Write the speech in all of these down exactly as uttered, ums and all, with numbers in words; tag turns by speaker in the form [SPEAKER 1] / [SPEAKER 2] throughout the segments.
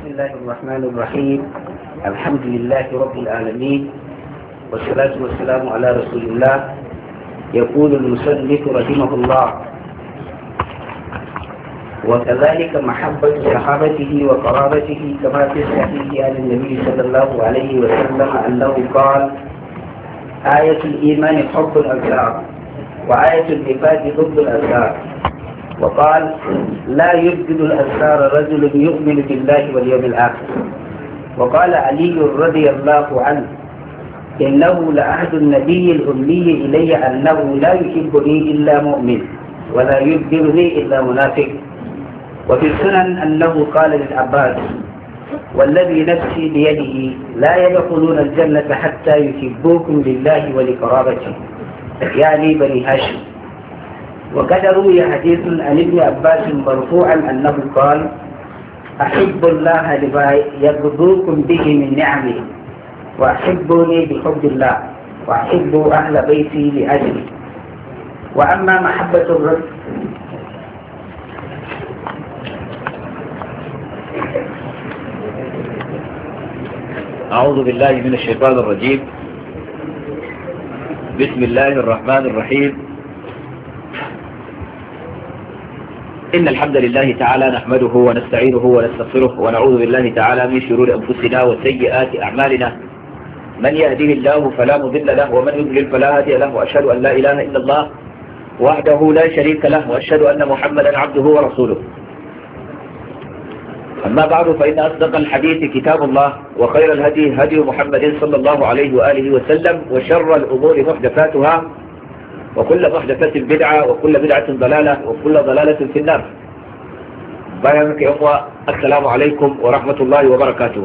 [SPEAKER 1] الله الرحمن الرحيم. الحمد لله رب العالمين، والصلاة والسلام على رسول الله. يقول المصنف رحمه الله: وكذلك محبة صحابته وقرابته كما في الصحيح عن النبي صلى الله عليه وسلم أنه قال: آية الإيمان حب الأنصار، وآية النفاق ضد الأنصار. وقال: لا يبغض الأنصار رجل يؤمن بالله واليوم الآخر. وقال علي رضي الله عنه: إنه لعهد النبي الأمي إلي أنه لا يحبني إلا مؤمن ولا يبغضني إلا منافق. وفي السنن أنه قال للعباس: والذي نفسي بيده لا يدخلون الجنة حتى يحبوكم لله ولقرابته، يعني بني هاشم. وقد روي حديث عن ابن عباس مرفوعا أنه قال: أحب الله لما يرضوكم به من نعمه، وأحبوني بحب الله، وأحبوا أهل بيتي لأجلي. وأما محبة الرسول
[SPEAKER 2] أعوذ بالله من الشيطان الرجيم. بسم الله الرحمن الرحيم. إن الحمد لله تعالى نحمده ونستعينه ونستغفره ونعوذ بالله تعالى من شرور أنفسنا وسيئات أعمالنا. من يهده الله فلا مضل له ومن يضلل فلا هادي له، وأشهد أن لا إله إلا الله وحده لا شريك له، وأشهد أن محمدا عبده ورسوله. أما بعد، فإن أصدق الحديث كتاب الله، وخير الهدي هدي محمد صلى الله عليه وآله وسلم، وشر الأمور محدثاتها، وكل محدثة بدعة، وكل بدعة ضلالة، وكل ضلالة في النار. بارك يا أخوة، السلام عليكم ورحمة الله وبركاته.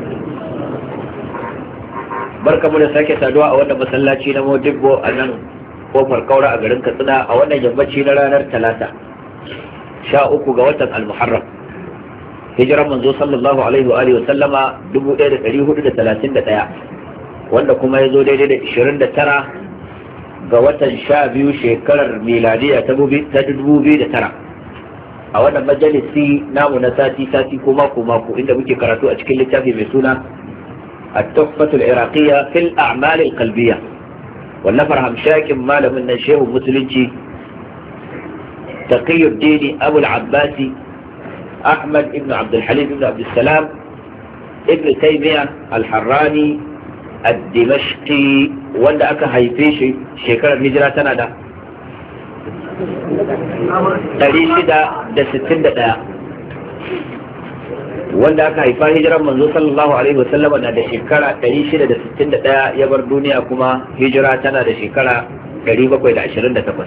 [SPEAKER 2] بركة من ساكة سادواء أولا مسلاتي نمو جبو أنن قوفر قورة أقرن كتنا أولا جنبتي نرانر ثلاثة شاء أكو قوتا المحرم. hijiran manzo sallallahu alaihi wa alihi wa sallama dubu ɗaya da ɗari hudu da talatin da ɗaya, wanda kuma ya zo daidai da ishirin da tara ga watan sha biyu shekarar miladiya ta dubu biyu da tara, a wannan majalisi namu na sati sati ko mako mako, inda muke karatu a cikin littafi mai suna at-tuhfatul iraqiyya fil a'mal al-qalbiyya, wallafar hamshakin malamin nan shehu musulunci taqiyuddin abul abbasi أحمد ابن عبد الحليم ابن عبد السلام ابن تيمية الحراني الدمشقي، wanda aka haife shi shekarar hijira tana da ɗari shida da sittin da ɗaya, wanda aka haifa hijirar manzo sallallahu alaihi wasallama na da shekara ɗari shida da sittin da ɗaya, ya bar duniya kuma hijira tana da shekara ɗari bakwai da ashirin da takwas.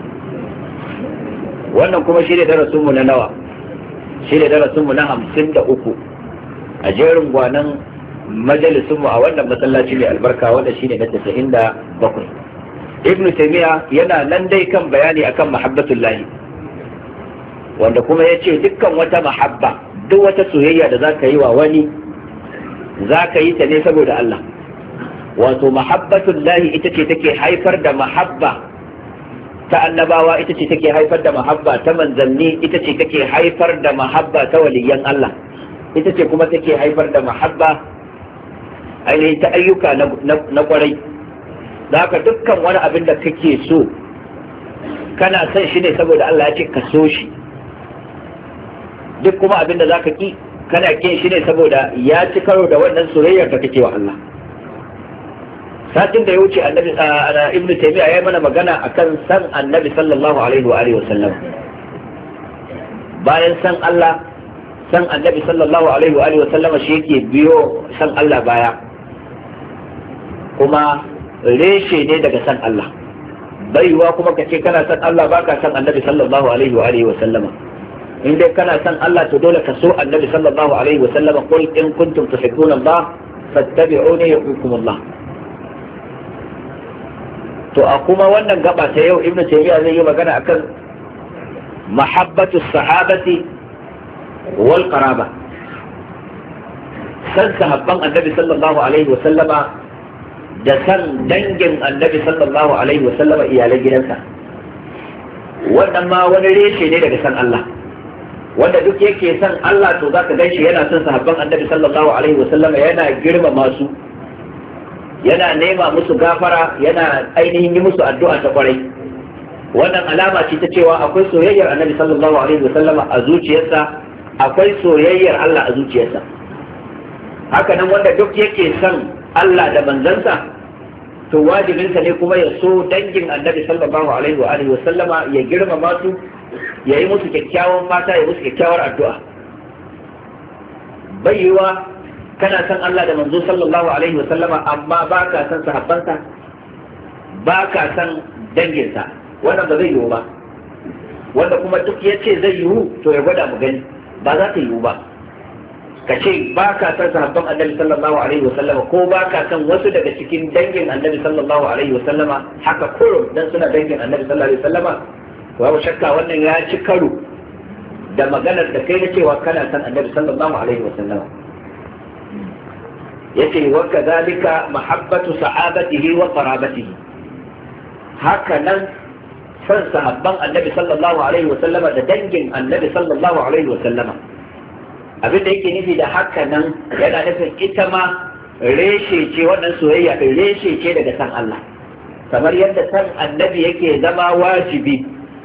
[SPEAKER 2] Wannan kuma shi ne darasinmu na nawa? shi ne darasinmu na hamsin da uku a jerin gwanan majalisunmu a wannan masallaci mai albarka, wanda shi ne na tasa'in da bakwai. Ibn Taymiyyah yana nan dai kan bayani akan mahabbatullahi, wanda kuma ya ce dukkan wata mahabba, duk wata soyayya da za ka yi wa wani, za ka yi ta ne saboda Allah. Wato mahabbatullahi ita ce take haifar da mahabba ta annabawa, ita ce take haifar da mahabba ta manzanni, ita ce take haifar da mahabba ta waliyan Allah, ita ce kuma take haifar da mahabba ainihin ta ayyuka na kwarai. da haka dukkan wani abin da kake so kana son shi ne saboda Allah ya ce ka so shi, duk kuma abin da zaka ki kana kin shi ne saboda ya ci karo da wannan soyayyar da kake wa Allah. satin da ya wuce annabi ibnu taymiya ya yi mana magana akan san annabi sallallahu alaihi wa alihi wa sallam. bayan san Allah, san annabi sallallahu alaihi wa alihi wa sallama shi yake biyo san Allah baya, kuma reshe ne daga san Allah. baiwa kuma kace kana san Allah baka san annabi sallallahu alaihi wa alihi wa sallama. in dai kana san Allah to dole ka so annabi sallallahu alaihi wa sallama. qul in kuntum tuhibbuna Allah fattabi'uni yuhibbukum Allah. to a kuma wannan gaba ta yau ibnu taymiya zai yi magana akan mahabbatu sahabati wal qaraba, san sahabban annabi sallallahu alaihi wa sallama da san dangin annabi sallallahu alaihi wa sallama, iyalan gidansa. wannan ma wani reshe ne daga san Allah, wanda duk yake son Allah to zaka ganshi yana son sahabban annabi sallallahu alaihi wasallam, yana girmama su, yana nema musu gafara, yana ainihin yi musu addu'a ta kwarai. Wannan alama ce ta cewa akwai soyayyar annabi sallallahu alaihi wasallam a zuciyarsa, akwai soyayyar Allah a zuciyarsa. Haka nan wanda duk yake son Allah da manzansa to wajibinsa ne kuma ya so dangin annabi sallallahu alaihi wa alihi wasallama, ya girmama su, ya yi musu kyakkyawan fata, ya musu kyakkyawar addu'a. Bai yiwa kana san Allah da manzo sallallahu alaihi wa sallama amma ba ka san sahabbansa, ba ka san danginsa, wannan ba zai yiwu ba. Wanda kuma duk ya ce zai yiwu to ya gwada mu gani, ba za ta yiwu ba. Ka ce ba ka san sahabban annabi sallallahu alaihi wa sallama ko ba ka san wasu daga cikin dangin annabi sallallahu alaihi wa sallama haka kurum dan suna dangin annabi sallallahu alaihi wa sallama, babu shakka wannan ya ci karo da maganar da kai na cewa kana san annabi sallallahu alaihi wa sallama. Yace wa kadhalika mahabbatu sa'abatihi wa qarabatihi, haka nan san sahabban annabi sallallahu alaihi wa sallama da dangin annabi sallallahu alaihi wa sallama. Abin da yake nufi da haka nan yana nufin ita ma reshe ce, wannan soyayya ɗin reshe ce daga san Allah, kamar yadda san annabi yake zama wajibi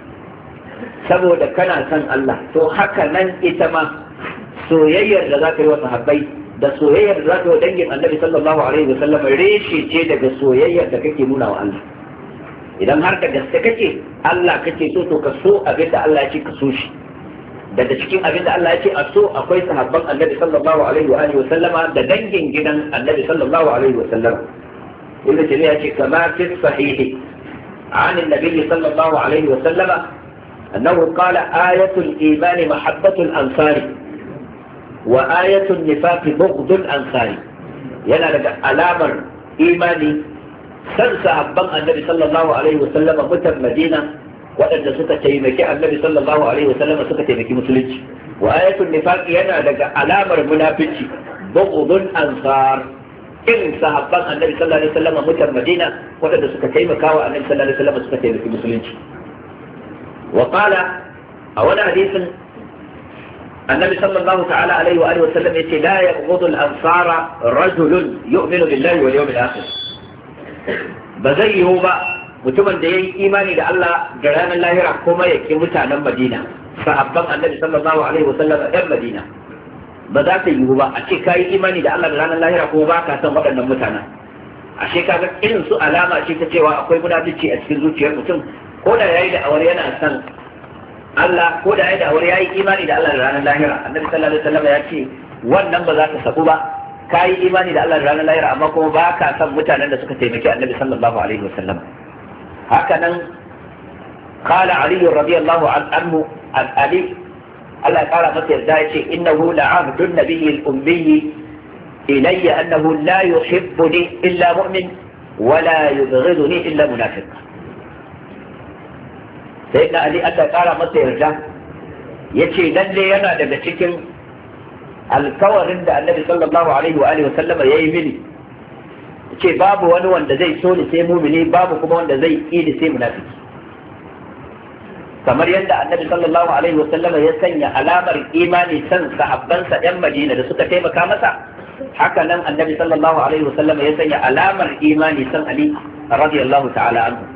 [SPEAKER 2] saboda kana san Allah, to haka nan ita ma soyayyar da za ka yi wa sahabbai da soyayyar da za ka yi wa dangin annabi sallallahu alaihi wa sallam reshe ce daga soyayyar da kake nuna wa Allah. Idan har da gaske kake Allah kake so, to ka so abin da Allah ya ce ka so shi. Daga cikin abin da Allah ya ce a so akwai sahabban annabi sallallahu alaihi wa alihi wa sallama da dangin gidan annabi sallallahu alaihi wa sallam. Ibn Taymiyyah ya ce kama fi sahih عن النبي صلى الله عليه وسلم أنه قال آية الإيمان محبة الأنصار وآية النفاق بغض الأنصار. يلا لك ألامر إيماني سنسى أبن النبي صلى الله عليه وسلم متى مدينة وأن سكة تيمكي النبي صلى الله عليه وسلم سكة تيمكي مسلج. وآية النفاق يلا لك ألامر منافق بغض الأنصار إن صحابان النبي صلى الله عليه وسلم متى مدينة وأن سكة تيمكا والنبي صلى الله عليه وسلم سكة تيمكي مسلج. وقال أولا حديث النبي صلى الله تعالى عليه وآله وسلم يقول لا يبغض الأنصار رجل يؤمن بالله واليوم الآخر. بزيه با mutumin da ya yi imani da Allah da ranar lahira kuma ya ke mutanen Madina, sahabban annabi sallallahu alaihi wasallam ɗan Madina, ba za ta yiwu ba a ce ka yi imani da Allah da ranar lahira kuma ba ka san waɗannan mutanen. A ce ka ga irin su alama ce ta cewa akwai munafici a cikin zuciyar mutum, ko da yayi da awar yana san Allah, ko da yayi da awar yayi imani da Allah da ranar lahira. Annabi sallallahu alaihi wasallam ya ce wannan ba za ta sabu ba, ka yi imani da Allah da ranar lahira amma kuma ba ka san mutanen da suka taimaki annabi sallallahu alaihi wasallam. haka nan qala Ali radiyallahu anhu an Ali Allah ya kara masa yarda yace innahu la'abdun nabiyyi al-ummi ilayya annahu la yuhibbuni illa mu'min wa la yubghiduni illa munafiq. Sayyidina Ali Allah ya kara masa yarda yace lalle yana daga cikin alkawarin da Annabi sallallahu alaihi wa alihi wa sallama yayi mini, ce babu wani wanda zai so ni sai mumini, babu kuma wanda zai ƙi ni sai munafiki. Kamar yadda annabi sallallahu alaihi wasallama ya sanya alamar imani san sahabbansa yan Madina da suka taimaka masa, haka nan annabi sallallahu alaihi wasallama ya sanya alamar imani san Ali radiyallahu ta'ala anhu.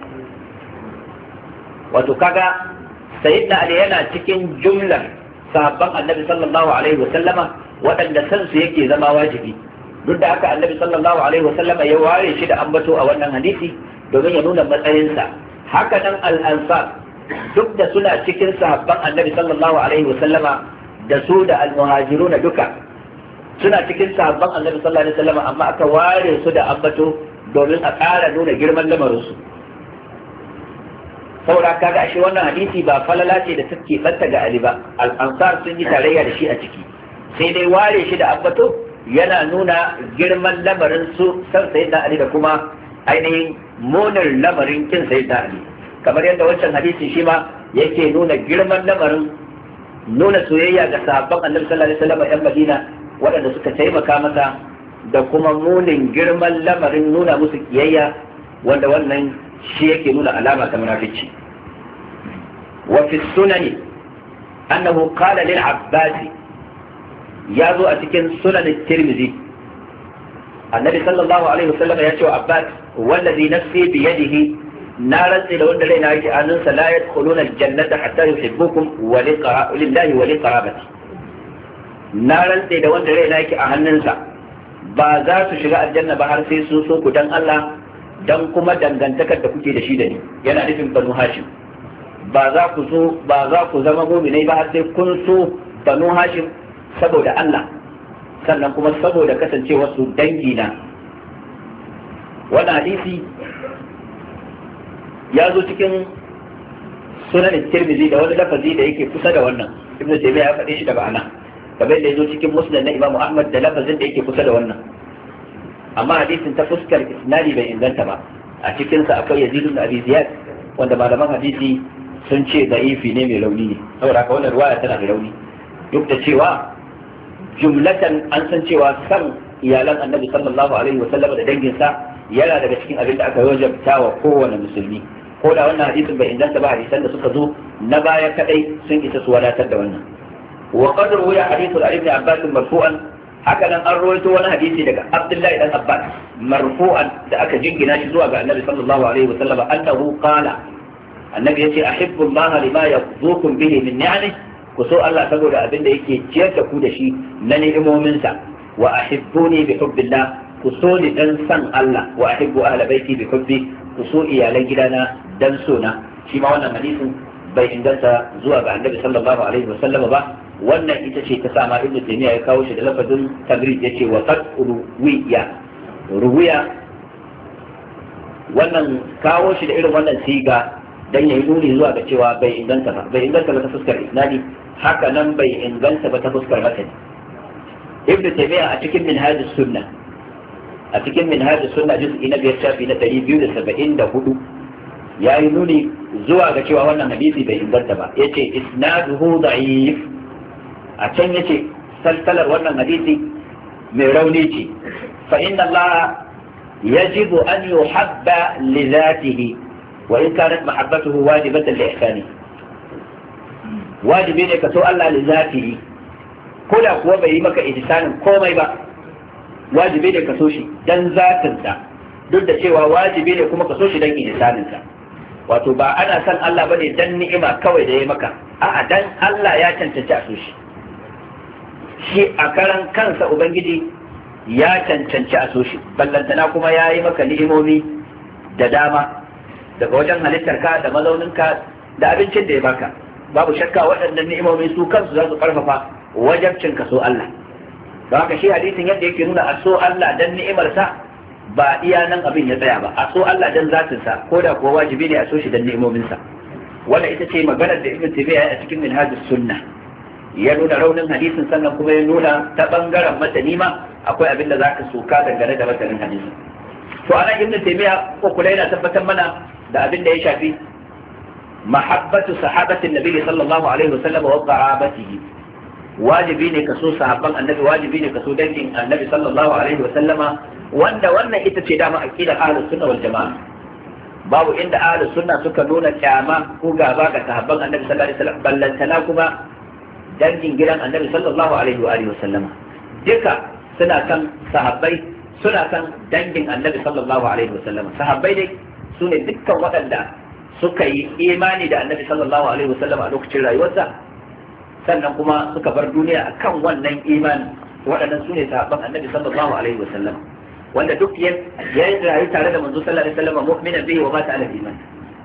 [SPEAKER 2] Wato kaga sayyidina Ali yana cikin jumlar sahabban annabi sallallahu alaihi wasallama waɗanda san su yake zama wajibi. Duk da haka annabi sallallahu alaihi wasallama ya ware shi da ambato a wannan hadisi domin ya nuna matsayinsa. Haka nan al-ansar duk da suna cikin sahabban annabi sallallahu alaihi wasallama da su da al-muhajiruna duka suna cikin sahabban annabi sallallahu alaihi wasallama, amma aka ware su da ambato domin a ƙara nuna girman lamarinsu. saboda kaga shi wannan hadisi ba falala ce da take banta ga Ali ba, al-ansar sun yi tarayya da shi a ciki, sai dai ware shi da ambato yana nuna girman lamarin su san sayyidina Ali da kuma ainihin munar lamarin kin sayyidina Ali, kamar yadda wancan hadisi shi ma yake nuna girman lamarin nuna soyayya ga sahabban annabi sallallahu alaihi wasallam yan Madina waɗanda suka taimaka masa, da kuma munin girman lamarin nuna musu kiyayya wanda wannan shi yake nuna alama ta munafici. Wa fi sunani annahu qala lil Abbas ya zo a cikin sunan Tirmidhi annabi sallallahu alaihi wasallam ya ce wa Abbas wallazi nafsi bi yadihi na rantsi da wanda raina yake hannunsa la yadkhuluna aljannata hatta yuhibbukum wa lillahi wa liqarabati na rantsi da wanda raina yake a hannunsa ba za su shiga aljanna ba har sai sun so ku dan Allah dan kuma dangantakar da kuke da shi da ni yana nufin banu hashim ba za ku so ba za ku zama mu'minai ba har sai kun so banu hashim saboda Allah sannan kuma saboda kasancewar su dangi na wannan hadisi ya zo cikin sunan Tirmidhi da wani lafazi da yake kusa da wannan Ibn Taymiyyah ya faɗe shi da ma'ana kamar da ya zo cikin Musnad na Imam Ahmad da lafazin da yake kusa da wannan amma hadisin ta fuskar isnadi bai inganta ba a cikin sa akwai Yazid ibn Abi Ziyad wanda malaman hadisi sun ce da'ifi ne mai rauni ne saboda haka wannan riwaya tana da rauni duk da cewa jumlatan an san cewa san iyalan Annabi sallallahu alaihi wa sallam da danginsa yana daga cikin abin da aka wajabta wa kowane musulmi ko da wannan hadisin bai inganta ba hadisan da suka zo na baya kadai sun isa su wadatar da wannan wa qad ruwiya hadithu ibn Abbas marfu'an haka nan an rawaito wani hadisi daga Abdullahi dan Abbas marfu'an da aka jingina shi zuwa ga Annabi sallallahu alaihi wa sallam annahu qala annabi yace ahibbu Allah lima yazukum bihi min ni'amihi ku so Allah saboda abin da yake ciyar da ku da shi na ni'imominsa wa ahibbuni bi hubbillah ku so ni dan san Allah wa ahibbu ahla baiti bi hubbi ku so iyalan gidana dan so na shi ma wannan hadisin bai inganta zuwa ga Annabi sallallahu alaihi wa sallam ba wannan ita ce ta sama Ibn Taymiyyah ya kawo shi da lafazin tagrid yace wa qad ruwiya ruwiya wannan kawo shi da irin wannan siga dan yayi nuni zuwa ga cewa bai inganta ba bai inganta ba ta fuskar isnadi haka nan bai inganta ba ta fuskar matani Ibn Taymiyyah a cikin Minhaj as-Sunnah a cikin Minhaj as-Sunnah juz'i na biyar shafi na ɗari biyu da saba'in da hudu yayi nuni zuwa ga cewa wannan hadisi bai inganta ba yace isnaduhu da'if a can yace salsalar wannan hadisi mai rauni ce fa inna Allah yajibu an yuhabba li dhatihi wa in kanat mahabbatuhu wajibatan li ihsani wajibi ne ka so Allah li dhatihi ko da kuwa bai yi maka ihsanin komai ba wajibi ne ka so shi dan zatinsa duk da cewa wajibi ne kuma ka so shi dan ihsaninsa wato ba ana san Allah bane dan ni'ima kawai da ya maka a'a dan Allah ya cancanci a so shi shi a karan kansa ubangiji ya cancanci a so shi ballantana kuma ya yi maka ni'imomi da dama daga wajen halittarka da mazauninka da abincin da ya baka babu shakka waɗannan ni'imomi su kansu za su ƙarfafa wajabcin ka so Allah don haka shi hadisin yadda yake nuna a so Allah dan ni'imarsa ba iya nan abin ya tsaya ba a so Allah dan zatinsa ko da kuwa wajibi ne a so shi dan ni'imominsa wannan ita ce maganar da Ibn Taymiyyah a cikin Minhajus Sunnah ya nuna raunin hadisin sannan kuma ya nuna ta bangaren matani ma akwai abin da zaka soka dangane da matanin hadisin to ana Ibn Taymiyyah ko kula yana tabbatar mana da abin da ya shafi mahabbatu sahabatin nabi sallallahu alaihi wasallam wa qarabatihi wajibi ne kaso sahabban annabi wajibi ne kaso dangin annabi sallallahu alaihi wasallama wanda wannan ita ce dama aqidar ahlus sunna wal jamaa babu inda ahlus sunna suka nuna kyama ko gaba ga sahabban annabi sallallahu alaihi wasallam ballantana kuma dangin gidan annabi sallallahu alaihi wa alihi wasallama duka suna kan sahabbai suna kan dangin annabi sallallahu alaihi wasallama sahabbai dai su ne dukkan waɗanda suka yi imani da annabi sallallahu alaihi wasallama a lokacin rayuwarsa sannan kuma suka bar duniya akan wannan imani waɗannan su ne sahabban annabi sallallahu alaihi wasallam wanda duk ya rayu tare da manzo sallallahu alaihi wasallam mu'minan bihi wa mata ala iman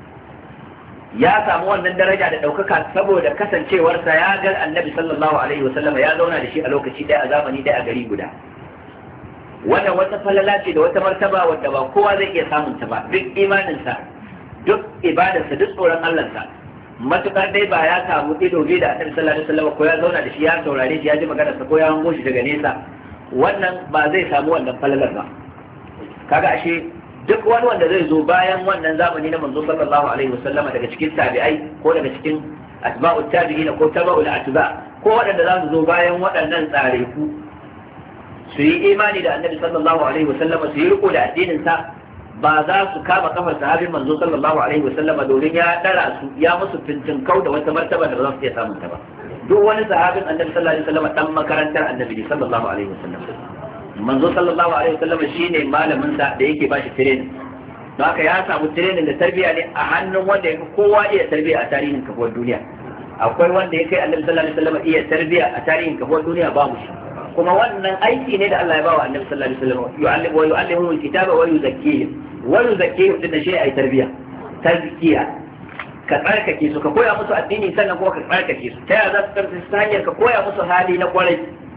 [SPEAKER 2] ya samu wannan daraja da ɗaukaka saboda kasancewarsa ya ga annabi sallallahu alaihi wasallam ya zauna da shi a lokaci ɗaya a zamani ɗaya a gari guda wannan wata falala ce da wata martaba wadda ba kowa zai iya samun ta ba duk imaninsa duk ibadarsa duk tsoron Allahnsa matukar dai ba ya samu ido biyu da annabi sallallahu alaihi wasallam ko ya zauna da shi ya saurare shi ya ji maganarsa ko ya hango shi daga nesa wannan ba zai samu wannan falalar ba kaga ashe duk wani wanda zai zo bayan wannan zamani na manzo sallallahu alaihi wasallama daga cikin tabi'ai ko daga cikin asba'ut tabi'in ko tabaul atba ko waɗanda za su zo bayan waɗannan tsare ku su yi imani da annabi sallallahu alaihi wasallama su yi riko da addinin sa ba za su kama kafar sahabin manzo sallallahu alaihi wasallama domin ya dara su ya musu fintinkau da wata martaba da ba za su iya samun ta ba duk wani sahabin annabi sallallahu alaihi wasallam dan makarantar annabi sallallahu alaihi wasallam manzo sallallahu alaihi wasallam shine malamin sa da yake bashi training don haka ya samu training da tarbiyya ne a hannun wanda yake kowa iya tarbiyya a tarihin kafuwar duniya. Akwai wanda ya kai annabi sallallahu alaihi wasallam iya tarbiyya a tarihin kafuwar duniya babu shi, kuma wannan aiki ne da Allah ya bawa annabi sallallahu alaihi wasallam yu'allimu wa yu'allimuhu alkitaba wa yuzakkihim wa yuzakkihim din shi ai tarbiyya tazkiya ka tsarkake su ka koya musu addini sannan kuma ka tsarkake su ta yaya za su karfi ta hanyar ka koya musu hali na kwarai.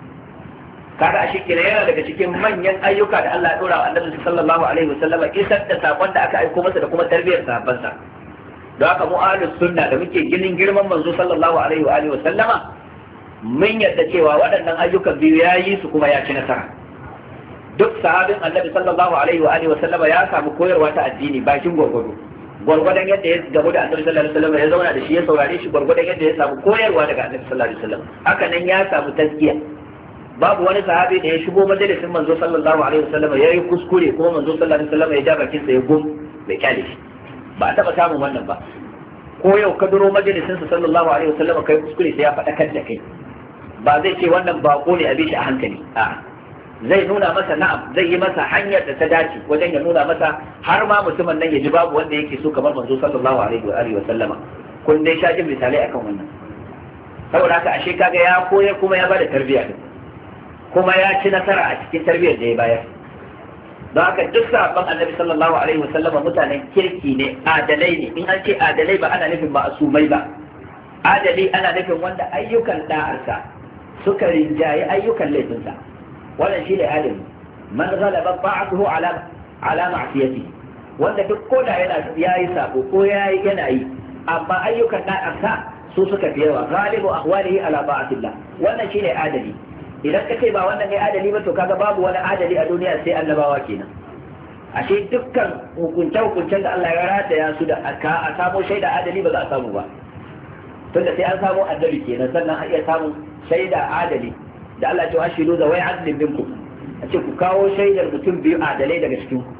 [SPEAKER 2] Kaga a shekara yana daga cikin manyan ayyuka da Allah ya dora wa annabi sallallahu alaihi wasallam isar da sakon da aka aiko masa da kuma tarbiyyar sahabbansa. Don haka mu ahlus sunna da muke ginin girman manzo sallallahu alaihi wa alihi wasallama mun yadda cewa waɗannan ayyukan biyu ya yi su kuma ya ci nasara. Duk sahabin annabi sallallahu alaihi wa alihi wasallama ya samu koyarwa ta addini bakin gwargwado. Gwargwadon yadda ya gamu da annabi sallallahu alaihi wasallam ya zauna da shi ya saurare shi, gwargwadon yadda ya samu koyarwa daga annabi sallallahu alaihi wasallam. Haka nan ya samu tazkiya. Babu wani sahabi da ya shigo majalisin manzo sallallahu alaihi wasallam ya yi kuskure kuma manzo sallallahu alaihi wasallam ya ja bakin sa ya gum bai kyale shi. Ba a taba samun wannan ba. Ko yau ka duro majalisin sa sallallahu alaihi wasallam kai kuskure sai ya faɗakar da kai. Ba zai ce wannan bako ne a bi shi a hankali. A'a. Zai nuna masa na'am, zai yi masa hanyar da ta dace wajen ya nuna masa har ma mutumin nan ya ji babu wanda yake so kamar manzo sallallahu alaihi wa alihi wa sallama. Kun dai sha jin misalai akan wannan. Saboda haka ashe kaga ya koyar kuma ya bada tarbiyya din. Kuma ya ci nasara a cikin tarbiyyar da ya bayar. Don haka duk sahabban annabi sallallahu alaihi wa sallama mutanen kirki ne, adalai ne. In an ce adalai ba ana nufin ma'asumai ba. Adali ana nufin wanda ayyukan da'arsa suka rinjaye ayyukan laifinsa. Wannan shi ne adali. Man ghalaba ta'atuhu ala ala ma'siyati, wanda duk koda yana yayi sabo ko yayi yana yi amma ayyukan da'arsa su suka fi yawa, ghalibu ahwalihi ala ta'atillah. Wannan shi ne adali. Idan ka ce ba wannan ne adali ba to kaga babu wani adali a duniya sai annabawa kenan. Ashe dukkan hukunce-hukuncen da Allah ya rataya su da aka a samu shaida adali ba za a samu ba. Tunda sai an samu adali kenan sannan a iya samun shaida adali. Da Allah ce ashiru da wai adlin binku, a ce ku kawo shaidar mutum biyu adalai daga cikin ku.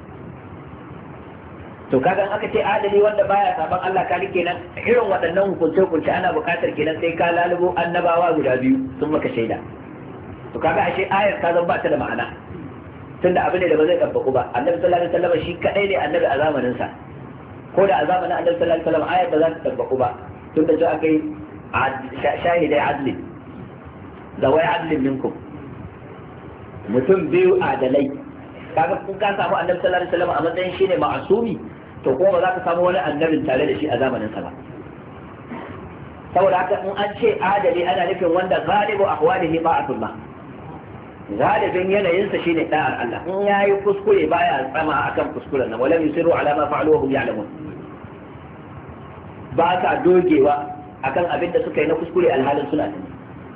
[SPEAKER 2] To kaga aka ce adali wanda baya saban Allah kali kenan, irin waɗannan hukunce-hukunce ana buƙatar kenan sai ka lalubo annabawa guda biyu sun maka shaida. To kaga ashe ayar ka zan ba ta da ma'ana, tunda abu ne da ba zai tabbaku ba. Annabi sallallahu alaihi wasallam shi kadai ne annabi a zamanin sa, ko da a zamanin annabi sallallahu alaihi wasallam ayar ba za ta tabbaku ba, tunda za a kai shahidai adli da wai adlin minkum, mutum biyu adalai. Kaga kun ka samu annabi sallallahu alaihi wasallam a matsayin shine ma'asumi, to kuma ba za ka samu wani annabin tare da shi a zamanin sa ba. Saboda haka in an ce adali ana nufin wanda galibu ahwalihi ba'atullah, galibin yanayinsa shine da'ar Allah. In yayi kuskure baya tsama akan kuskuren nan, walam yusiru ala ma fa'alu wa hum ya'lamun. Ba ka dogewa akan abin da suka yi na kuskure alhalin suna sani.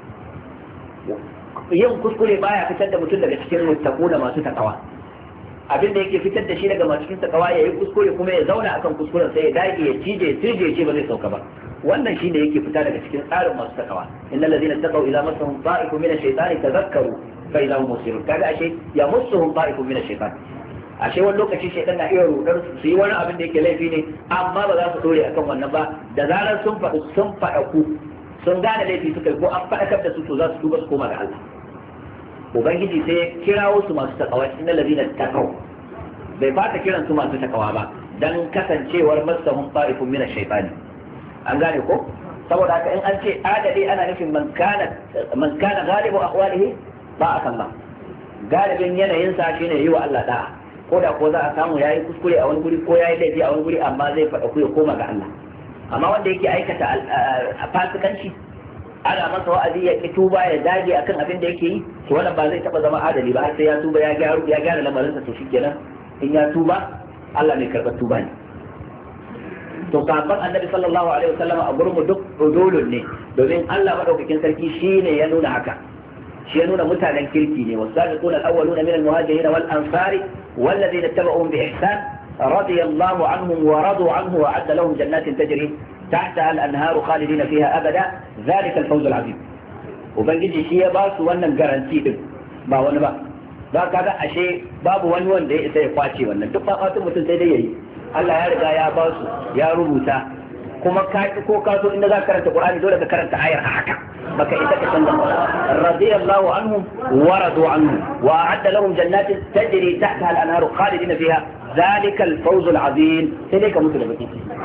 [SPEAKER 2] Yin kuskure baya fitar da mutum daga cikin muttaquna masu takawa. Abin da yake fitar da shi daga masu cikin takawa ya yi kuskure kuma ya zauna akan kuskuren sai ya dage ya cije ya cije ya ce ba zai sauka ba. Wannan shi ne yake fita daga cikin tsarin masu takawa. Innal ladina taqaw idza massahum ta'ifun min ash-shaytani tadhakkaru fa idza hum mubsirun. Kaga ashe ya massuhum ta'ifun min ash-shaytan. Ashe wani lokaci shaytan na iya rudar su yi wani abin da yake laifi ne amma ba za su dore akan wannan ba. Da zarar sun faɗi sun faɗa ku sun gane laifi suka yi ko an faɗakar da su to za su tuba su koma ga Allah. Ubangiji sai ya kirawo su masu takawa, innal ladina taqaw, bai fata kiran su masu takawa ba dan kasancewar masahum ta'ifun min ash-shaytani. An gane ko? Saboda haka in an ce adali ana nufin man kana man kana ghalibu ahwalihi ba akan ba. Galibin yanayin sa shine yi wa Allah da'a. Ko da ko za a samu yayi kuskure a wani guri ko yayi laifi a wani guri amma zai faɗa ku ya koma ga Allah. Amma wanda yake aikata fasikanci ana masa wa'azi ya ki tuba ya dage akan abin da yake yi, to wannan ba zai taba zama adali ba har sai ya tuba ya gyaru ya gyara lamarinsa, to shikenan in ya tuba Allah ne karɓar tuba ne. To kafin annabi sallallahu alaihi wasallam a gurin mu duk udulun ne, domin Allah madaukakin sarki shine ya nuna haka, shi ya nuna mutanen kirki ne. wasabiquna al-awwaluna min al-muhajirin wal ansari والذين اتبعوهم بإحسان رضي الله عنهم ورضوا عنه وأعد لهم جنات تجري تحتها الأنهار خالدين فيها أبدا ذلك الفوز العظيم. وبنجي شيء باس wannan garanti din ba wani ba, ba kaga ashe babu wani wanda ya isa ya kwace wannan, duk fafatun mutum sai dai yayi. Allah ya riga ya ba su ya rubuta, kuma ka ko ka so inda za ka karanta Qur'ani dole ka karanta ayar haka, baka ita ka canza radiyallahu anhum wa radu anhu wa a'adda lahum jannatin tajri tahtaha al-anharu khalidina fiha dhalika al-fawz al-azim sai dai ka mutu da baki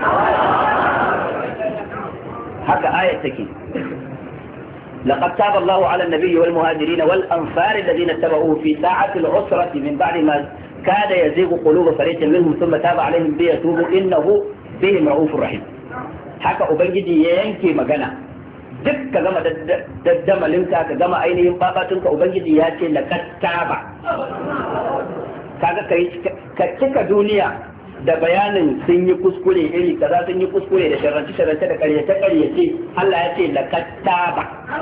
[SPEAKER 2] haka ayat take لقد تاب الله على النبي والمهاجرين والأنصار الذين اتبعوه في ساعة العسرة من بعد ما كاد يزيغ قلوب فريق منهم ثم تاب عليهم ليتوبوا إنه بهم رؤوف رحيم haka ubangiji ya yanke magana duk ka gama daddamalinka ka gama ainihin babatunka ubangiji ya ce laqad taba kaga kai ka cika duniya da bayanin sun yi kuskure iri kaza sun yi kuskure da sharranci sharranci da karyace karyace Allah ya ce laqad taba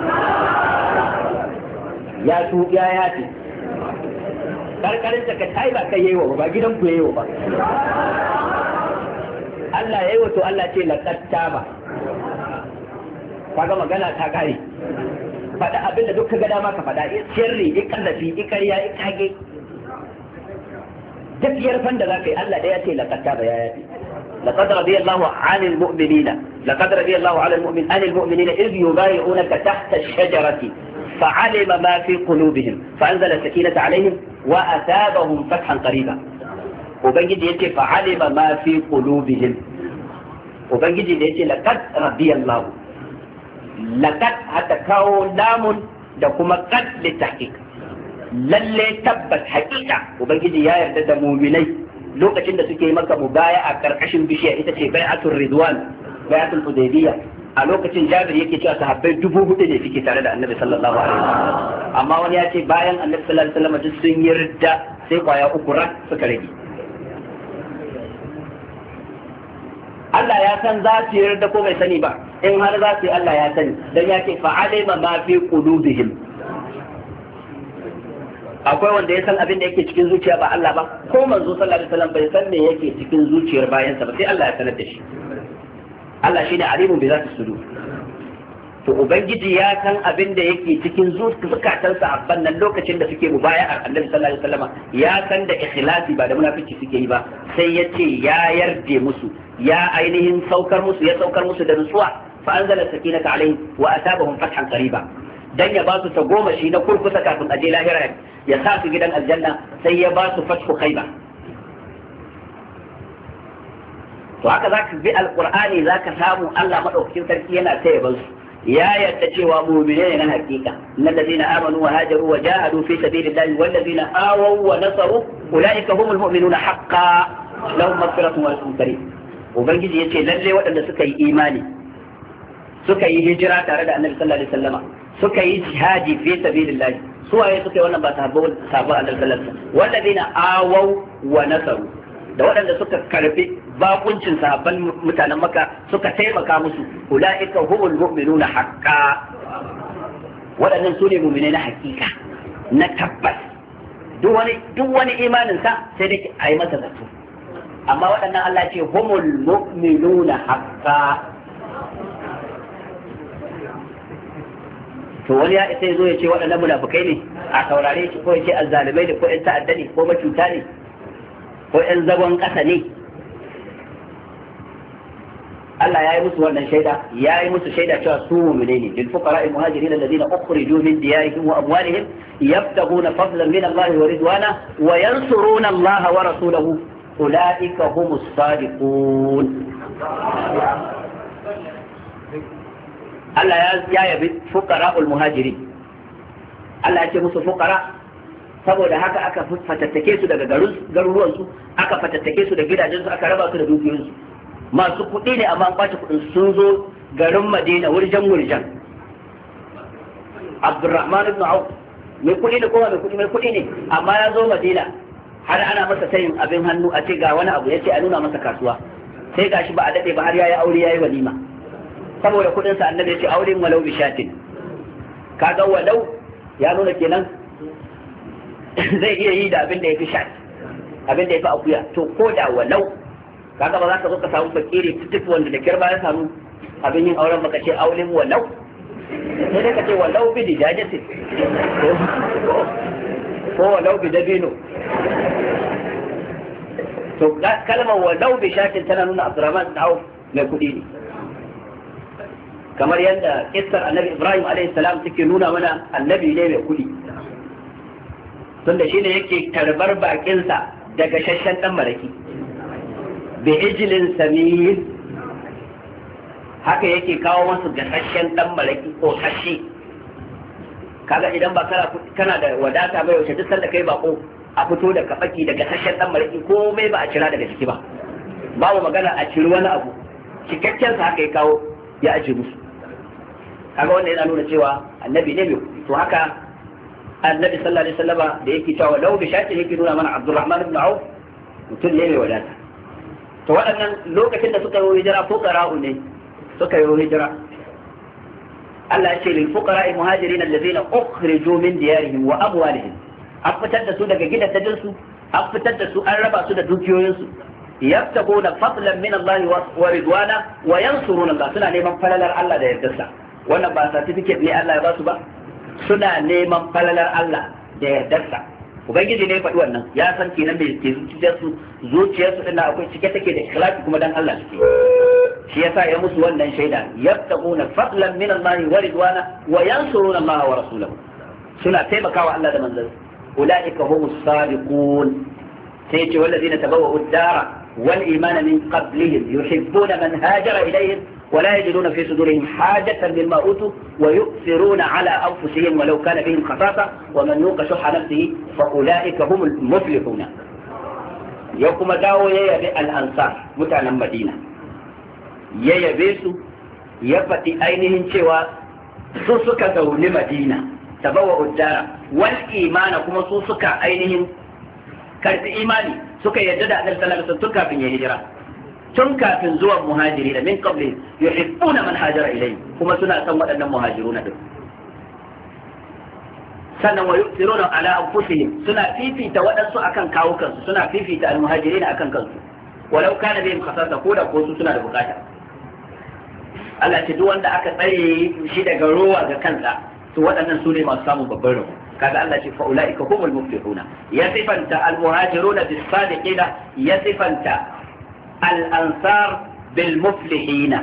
[SPEAKER 2] ya tu ya ya ce karkarin ka tai ba kai yayi wa ba gidan ku yayi wa ba Allah yayi wa to Allah ce laqad taba kaga magana ta kare faɗa abin da duk ka ga dama ka faɗa sirri ikallafi ikariya ikage duk yarfan da zaka yi Allah da ya ce laqad taba ya yafi laqad radiyallahu 'anil mu'minina laqad radiyallahu 'anil mu'min 'anil mu'minina idh yubay'unaka tahta ash-shajarati fa'alima ma fi qulubihim fa'anzala sakinata 'alayhim wa asabahum fathan qariba ubangiji yace fa'alima ma fi qulubihim ubangiji da yace laqad radiyallahu laqad hatta kawo lamun da kuma qad litahqiq lalle tabbas hakika ubangiji ya yarda da mu'minai lokacin da suke maka mubaya a karkashin bishiya ita ce bai'atul ridwan bai'atul hudaybiyya a lokacin Jabir yake cewa sahabbai dubu hudu ne suke tare da Annabi sallallahu alaihi wasallam amma wani ya ce bayan Annabi sallallahu alaihi wasallam duk sun yi ridda sai kwaya uku rak suka rage Allah ya san za su yi ridda ko bai sani ba in har za su yi Allah ya sani dan ya ce fa'alima ma fi qulubihim akwai wanda ya san abin da yake cikin zuciya ba Allah ba ko manzo sallallahu alaihi wasallam bai san me yake cikin zuciyar bayansa ba sai Allah ya sanar da shi Allah shine alimun bi zati sudur to ubangiji ya san abin da yake cikin zukatan sahabban nan lokacin da suke mubaya'ar Annabi sallallahu alaihi wasallam ya san da ikhlasi ba da munafiki suke yi ba sai ya ce ya yarda musu ya ainihin saukar musu ya saukar musu da nutsuwa fa anzala sakinata alaihim wa asabahum fathan qariba dan ya ba su ta goma shi na kurkusa kafin aje lahira ya sa su gidan aljanna sai ya ba su fathu khayba to haka zaka bi alqur'ani zaka samu Allah madaukakin sarki yana taya ban su ya yadda cewa mu'mine ne na hakika alladheena amanu wa hajaru wa jahadu fi sabilillahi walladheena awaw wa nasaru ulaika humul mu'minuna haqqan lahum maghfiratun wa rizqun karim ubangiji yace lalle waɗanda suka yi imani suka yi hijira tare da annabi sallallahu alaihi wasallama suka yi jihadi fi sabilillah su waye suka yi wannan ba sahabbai sahabbai annabi sallallahu alaihi wasallam walladheena awaw wa nasaru da waɗanda suka karbi bakuncin sahabban mutanen Makka suka taimaka musu ulaika humul mu'minuna haqqan waɗannan su ne mu'minai na hakika na tabbas duk wani duk wani imanin sa sai dai a yi masa zato amma waɗannan Allah ce humul mu'minuna haqqan to wani ya isa zo ya ce waɗannan munafukai ne a saurare shi ko ya ce azzalimai ne ko ƴan ta'adda ne ko macuta ne ko ƴan zagon ƙasa ne Allah ya yi musu wannan shaida ya yi musu shaida cewa su mu'mine ne lil fuqara al muhajirin alladhina ukhriju min diyarihim wa amwalihim yabtaghuna fadlan min Allah wa ridwana wa yansuruna Allah wa rasulahu ulaika humus sadiqun Allah ya yabi fuqara'ul muhajirin Allah ya ce musu fuqara saboda haka aka fatattake su daga garuruwan su aka fatattake su da gidajen su aka raba su da dukiyoyin su masu kuɗi ne amma an kwace kuɗin sun zo garin Madina wurjan wurjan Abdurrahman ibn Auf mai kuɗi ne kuma mai kuɗi mai kuɗi ne amma ya zo Madina har ana masa sayin abin hannu a ce ga wani abu ya ce a nuna masa kasuwa sai gashi ba a daɗe ba har yayi aure yayi walima saboda kudin sa annabi ya ce auren walau bi shatin kaga walau ya nuna kenan zai iya yi da abin da yafi shat abin da yafi akuya to ko da walau kaga ba za ka zo ka samu fakiri fitif wanda da kirba ya samu abin yin auren baka ce auren walau sai dai ka ce walau bi dijajatin ko walau bi dabino to kalmar walau bi shatin tana nuna Abdurrahman bin Auf mai kudi ne kamar yadda kissar annabi Ibrahim alaihi salam take nuna mana annabi ne mai kuɗi tunda shine yake karbar bakinsa daga shashen dan maraki bi ijlin samir, haka yake kawo masu gasashen dan maraki ko kashi. Kaga idan ba kana kana da wadata bai wuce duk sanda kai bako a fito da kabaki daga gasashen dan maraki komai ba a cira daga ciki ba, babu magana a ciri wani abu, cikakken sa haka ya kawo ya aje musu. Kaga wannan yana nuna cewa annabi ne mai to haka annabi sallallahu alaihi wasallama da yake cewa lau bi shati yake nuna mana Abdurrahman ibn Auf mutum ne mai wadata. To waɗannan lokacin da suka yi hijira fuqara'u ne suka yi hijira. Allah ya ce lil fuqara'i muhajirin alladhina ukhriju min diyarihim wa amwalihim, an fitar da su daga gidajen su, an fitar da su an raba su da dukiyoyin su, yabtaguna fadlan min Allah wa ridwana wa yansuruna Allah, suna neman falalar Allah da yardarsa. Wannan ba certificate ne Allah ya ba su ba, suna neman falalar Allah da yardarsa. Ubangiji ne ya faɗi wannan, ya san kenan da ke zuciyarsu zuciyarsu din akwai cike take da ikhlasi kuma dan Allah suke. Shi yasa ya musu wannan shaida, yabtaguna fadlan min Allah wa ridwana wa yansuruna Allah wa rasulahu, suna taimakawa Allah da manzon. Ulaika humus sadiqun, sai ce wallazina tabawwa'u ad-dara wal imana min qablihim yuhibbuna man hajara ilayhim ولا يجدون في صدورهم حاجة مما أوتوا ويؤثرون على أنفسهم ولو كان بهم خصاصة ومن يوق شح نفسه فأولئك هم المفلحون. يوم داو يبي الأنصار متعنا مدينة يبيسوا يفتي أينهم شوى سوسك دول مدينة تبوأ الدار والإيمان كما سوسك أينهم كانت إيماني سوك يجد أن السلام سنتركا في الهجرة tun kafin zuwan muhajiri da min qabli yuhibbuna man hajara ilayhi, kuma suna san waɗannan muhajiruna din. Sannan wa yu'thiruna ala anfusihim, suna fifita waɗansu akan kawukansu, suna fifita almuhajirina akan kansu walau kana bihim khasasa, ko da ko su suna da bukata. Allah ce duk wanda aka tsare shi daga rowa ga kansa to waɗannan su ne masu samun babban rabo. kaga Allah ce fa ulaika humul muflihuna, ya sifanta almuhajiruna bis sadiqina, ya sifanta الأنصار بالمفلحين.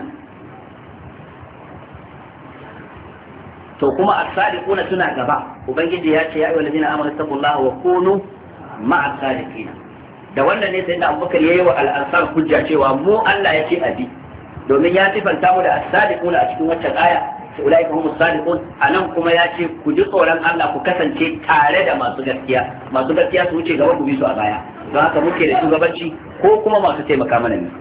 [SPEAKER 2] to kuma as-sadiquna suna gaba, ubangiji ya ce ya ayyuhal ladina amanu taqullaha wa kunu ma'as sadiqin. da wannan ne sai da Abubakar yayi wa al-ansar hujja cewa mu Allah ya ce abi, domin ya sifanta mu da as-sadiquna a cikin waccan aya, sai ulaika humus sadiqun. anan kuma ya ce ku ji tsoron Allah, ku kasance tare da masu gaskiya, masu gaskiya su wuce gaba ku bi su a baya. don haka muke da shugabanci ko kuma masu taimaka mana ne.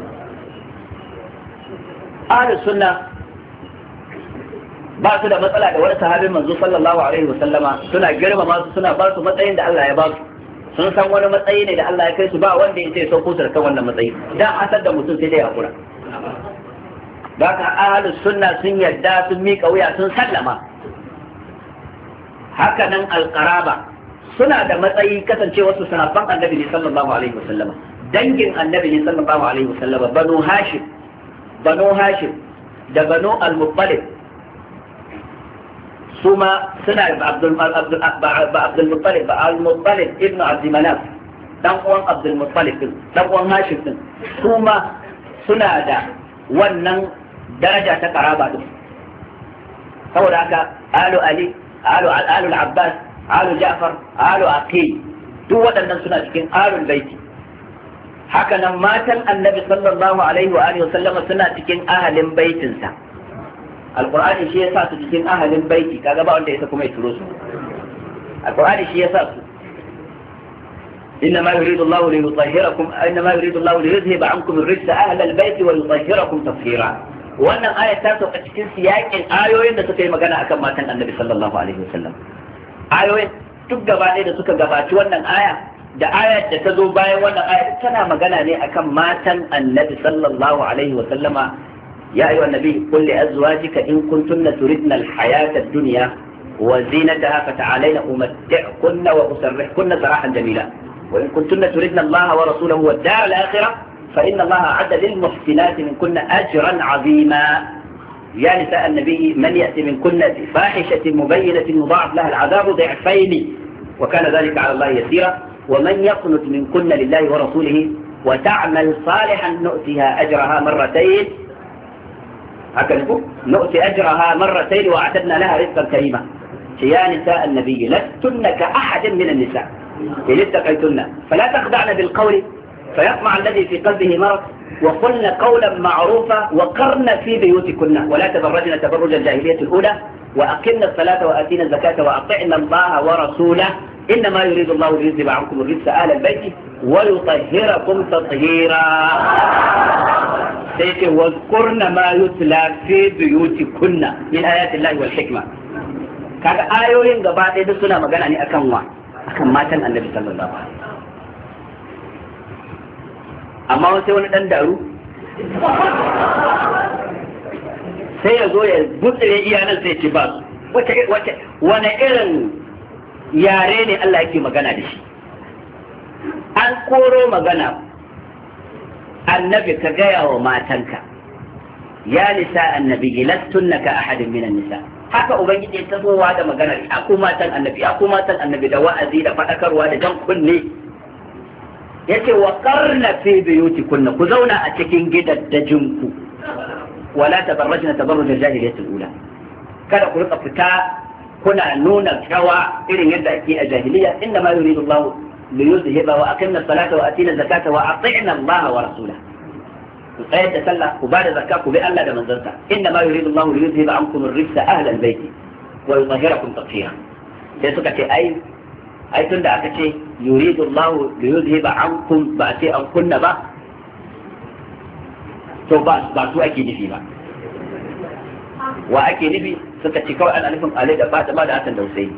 [SPEAKER 2] Ahlus sunna ba su da matsala da wani sahabin manzo sallallahu alaihi wasallama, suna girmama su, suna ba su matsayin da Allah ya ba su, sun san wani matsayi ne da Allah ya kai su, ba wanda ya sai sauko su kan wannan matsayi, dan asar da mutum sai dai hakura. Baka ahlus sunna sun yarda, sun miƙa wuya, sun sallama. Haka nan alqaraba suna da matsayi, kasancewa su sahabban annabi ne sallallahu alaihi wasallama, dangin annabi ne sallallahu alaihi wasallama, banu hashim banu hashim da banu al-muttalib suma suna da abdul abdul abdul muttalib ba al-muttalib ibn abd manaf, dan uwan abdul muttalib din, dan uwan hashim din, suma suna da wannan daraja ta karaba din. saboda haka alu ali alu alu al-abbas alu Ja'far, alu Aqil, duk waɗannan suna cikin alul baiti. Haka nan matan annabi sallallahu alaihi wa alihi sallama suna cikin ahalin baitinsa. Alqur'ani shi yasa su cikin ahalin baiti, kaga ba wanda yasa kuma ya turo su. Alqur'ani shi yasa su. إنما يريد الله ليطهركم إنما يريد الله ليذهب عنكم الرجس أهل البيت ويطهركم تطهيرا. wannan aya ta sauka cikin siyakin ayoyin da suka yi magana akan matan annabi sallallahu alaihi wasallam. ayoyin duk gaba da suka gabaci wannan aya da ayar da ta zo bayan wannan aya tana magana ne akan matan annabi sallallahu alaihi wasallama. ya ayyuhan nabi qul li azwajika in kuntunna turidna al-hayata ad-dunya wa zinataha fata'alayna umatti'kunna wa usarrihkunna sarahan jamila wa in kuntunna turidna Allah wa rasulahu wad-dar al-akhirah fa inna Allah a'adda lil-muhsinati minkunna ajran 'azima. يا نساء النبي من يأتي منكن بفاحشة مبينة يضاعف لها العذاب ضعفين وكان ذلك على الله يسيرا ومن يقنت منكن لله ورسوله وتعمل صالحا نؤتها أجرها مرتين
[SPEAKER 3] haka ne ko nu'ti ajraha marratayn wa a'tadna laha rizqan karima ya nisa an-nabiy lastunna ka ahadin min an-nisa in ittaqaytunna fala taqda'na bil qawli fayatma' alladhi fi qalbihi marad وقلنا قولا معروفا وقرنا في بيوتكن ولا تبرجن تبرج الجاهلية الأولى وأقمنا الصلاة وآتينا الزكاة وأطعنا الله ورسوله إنما يريد الله ليذهب عنكم الرجس أهل البيت ويطهركم تطهيرا سيتي واذكرن ما يتلى في بيوتكن من آيات الله والحكمة كذا آيوين قبعد إذا سنة مقالة أني أكموا أكم ماتن النبي صلى الله عليه وسلم amma sai wani dan daru sai ya zo ya gutsire iyanan sai ci ba wace wace wani irin yare ne Allah yake magana da shi an koro magana annabi ka gaya wa matanka ya nisa annabi lastunna ka ahadin minan nisa haka ubangiji ya tasowa da maganar ya ku matan annabi ya ku matan annabi da wa'azi da fadakarwa da jan kunne yace wa qarna fi buyutikunna ku zauna a cikin gidaddajinku wala tabarrajna tabarruj al-jahiliyyah al-ula kada ku rika fita kuna nuna kawa irin yadda ake a jahiliya inna ma yuridu Allah li yuzhiba wa aqimna as-salata wa atina az-zakata wa ati'na Allah wa rasulahu ku tsayar da sallah ku bada zakka ku bi Allah da manzansa inna ma yuridu Allah li yuzhiba ankum ar-rijsa ahla al-bayt wa yutahhirakum tatheera sai suka ce ai ai tunda aka ce yuridu Allah li yuzhiba ankum ba ce an kunna ba to ba ba su ake nufi ba wa ake nufi suka ce kawai ana nufin Ali da Fatima da Hassan da Husaini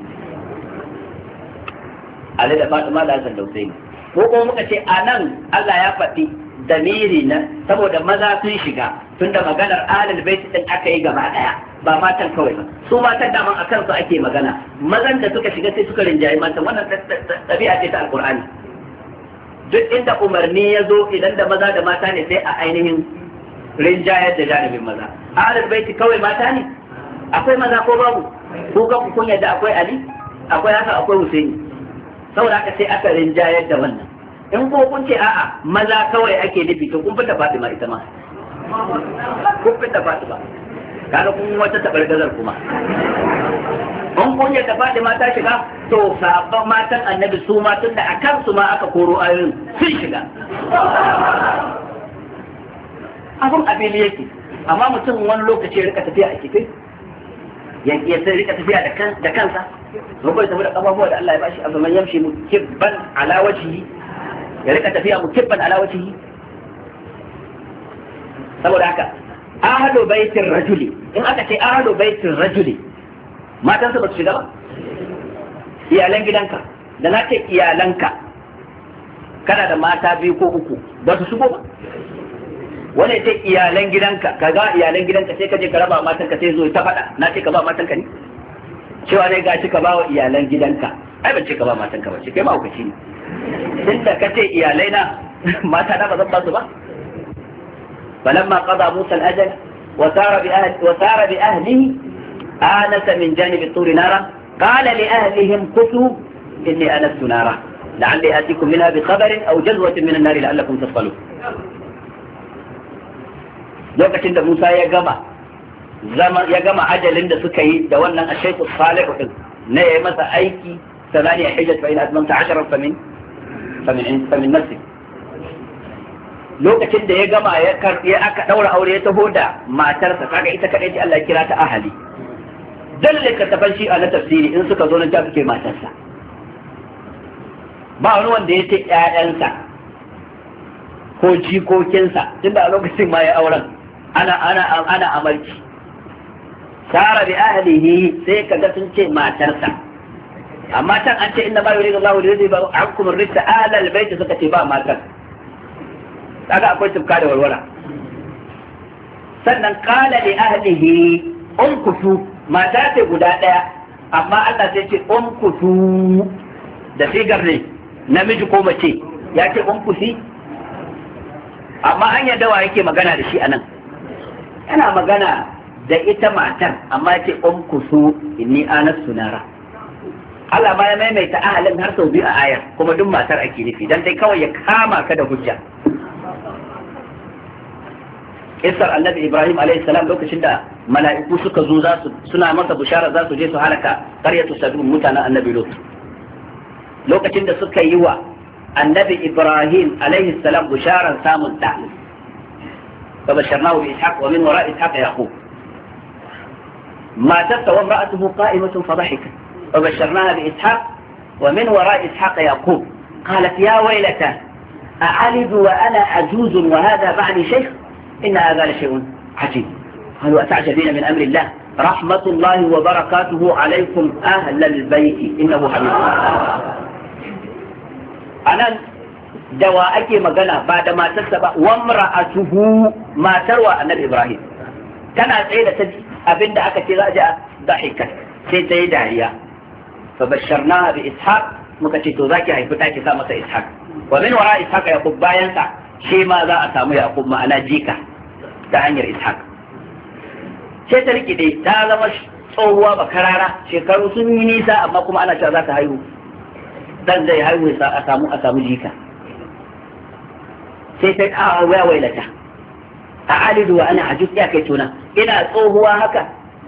[SPEAKER 3] Ali da Fatima da Hassan da Husaini ko kuma muka ce anan Allah ya faɗi damiri na saboda maza sun shiga tunda maganar ahlul bait din aka yi gaba daya ba matan kawai ba su matan daman a kansu ake magana mazan da suka shiga sai suka rinjaye matan wannan tabi'a ce ta alqur'ani duk inda umarni ya zo idan da maza da mata ne sai a ainihin rinjayar da janibin maza ahlul bait kawai mata ne akwai maza ko babu ko ga kun yadda akwai Ali akwai haka akwai Husaini saboda haka sai aka rinjayar da wannan in ko kun ce a'a maza kawai ake nufi to kun fita Fatima ita ma kun fita Fatima kaga kun wata tabargazar kuma an kunya ta Fatima ta shiga to sabon matan annabi su ma tunda a kansu ma aka koro ayoyin sun shiga abun abili yake amma mutum wani lokaci ya rika tafiya a cikin ya sai rika tafiya da kansa ko bai tafi da kafafuwa da Allah ya bashi abu man yamshi mukibban ala wajhihi ya rika tafiya mukibban ala wajhihi saboda haka ahlu baitir rajuli in aka ce ahlu baitir rajuli matan su ba su shiga ba iyalan gidanka da na ce iyalanka kana da mata biyu ko uku ba su shigo ba wani ce iyalan gidanka ka ga iyalan gidanka sai ka je ka raba matan ka sai zo ta faɗa na ce ka ba matan ka ne cewa ne gashi ka ba wa iyalan gidanka ai ban ce ka ba matan ka ba ce kai ma hukaci ne tunda ka ce iyalai na mata na ba zan ba su ba فلما قضى موسى الأجل وسار بأهل وسار بأهله آنس من جانب الطور نارا قال لأهلهم كثوا إني آنست نارا لعلي آتيكم منها بخبر أو جذوة من النار لعلكم تصلون lokacin da Musa ya gama zama ya gama ajalin da suka yi da wannan ashaitu salihu din na yayi masa aiki ثمانية حجج فإن أتممت عشرا فمن فمن فمن نفسك lokacin da ya gama ya aka daura aure ya taho da matarsa kaga ita kadai ce Allah ya kira ta ahali dalle ka tafan shi a na tafsiri in suka zo nan ta suke matarsa ba wani wanda ya ce ƴaƴansa ko jikokinsa tunda a lokacin ma ya auren ana ana ana amarci sara bi ahlihi sai kaga sun ce matarsa amma tan an ce inna ma yuridu Allahu li yudhiba ankum ar-rijsa ahla al-bayt suka ce ba matar kaga akwai tufka da walwala sannan qala li ahlihi umkutu mata ce guda daya amma Allah sai ce umkutu da sigar ne namiji ko mace ya ce umkusi amma an yadda wa yake magana da shi anan yana magana da ita matar amma ya ce umkusu inni anastu nara Allah ma ya maimaita ahalin har sau biyu a ayar kuma duk matar ake nufi dan dai kawai ya kama ka da hujja kissar annabi Ibrahim alaihi salam lokacin da mala'iku suka zo za su suna masa bishara za su je su halaka qaryatu sadum mutanen annabi Lut lokacin da suka yi wa annabi Ibrahim alaihi salam bisharan samun da فبشرناه بإسحاق ومن وراء إسحاق يعقوب ماتت وامرأته قائمة فضحكت فبشرناها بإسحاق ومن وراء إسحاق يعقوب قالت يا ويلتى أعلد وأنا عجوز وهذا بعدي شيخ إن هذا لشيء عجيب قالوا أتعجبين من أمر الله رحمة الله وبركاته عليكم أهل البيت إنه حبيب أنا dawa ake magana ba da matarsa ba wa mar'atuhu matarwa annabi Ibrahim tana tsaye da ta abinda aka ce za a ji a dahikat sai ta yi dariya fa basharna bi ishaq muka ce to zaki haifi ta ki sa masa ishaq wa min wara ishaq yaqub bayan sa shi ma za a samu yaqub ma'ana jika ta hanyar ishaq sai ta rikide ta zama tsohuwa bakarara shekaru sun yi nisa amma kuma ana cewa za ta haihu dan zai haihu a samu a samu jika sai ta kawo waya wailata a alidu wa ana ajus ya kai tuna ina tsohuwa haka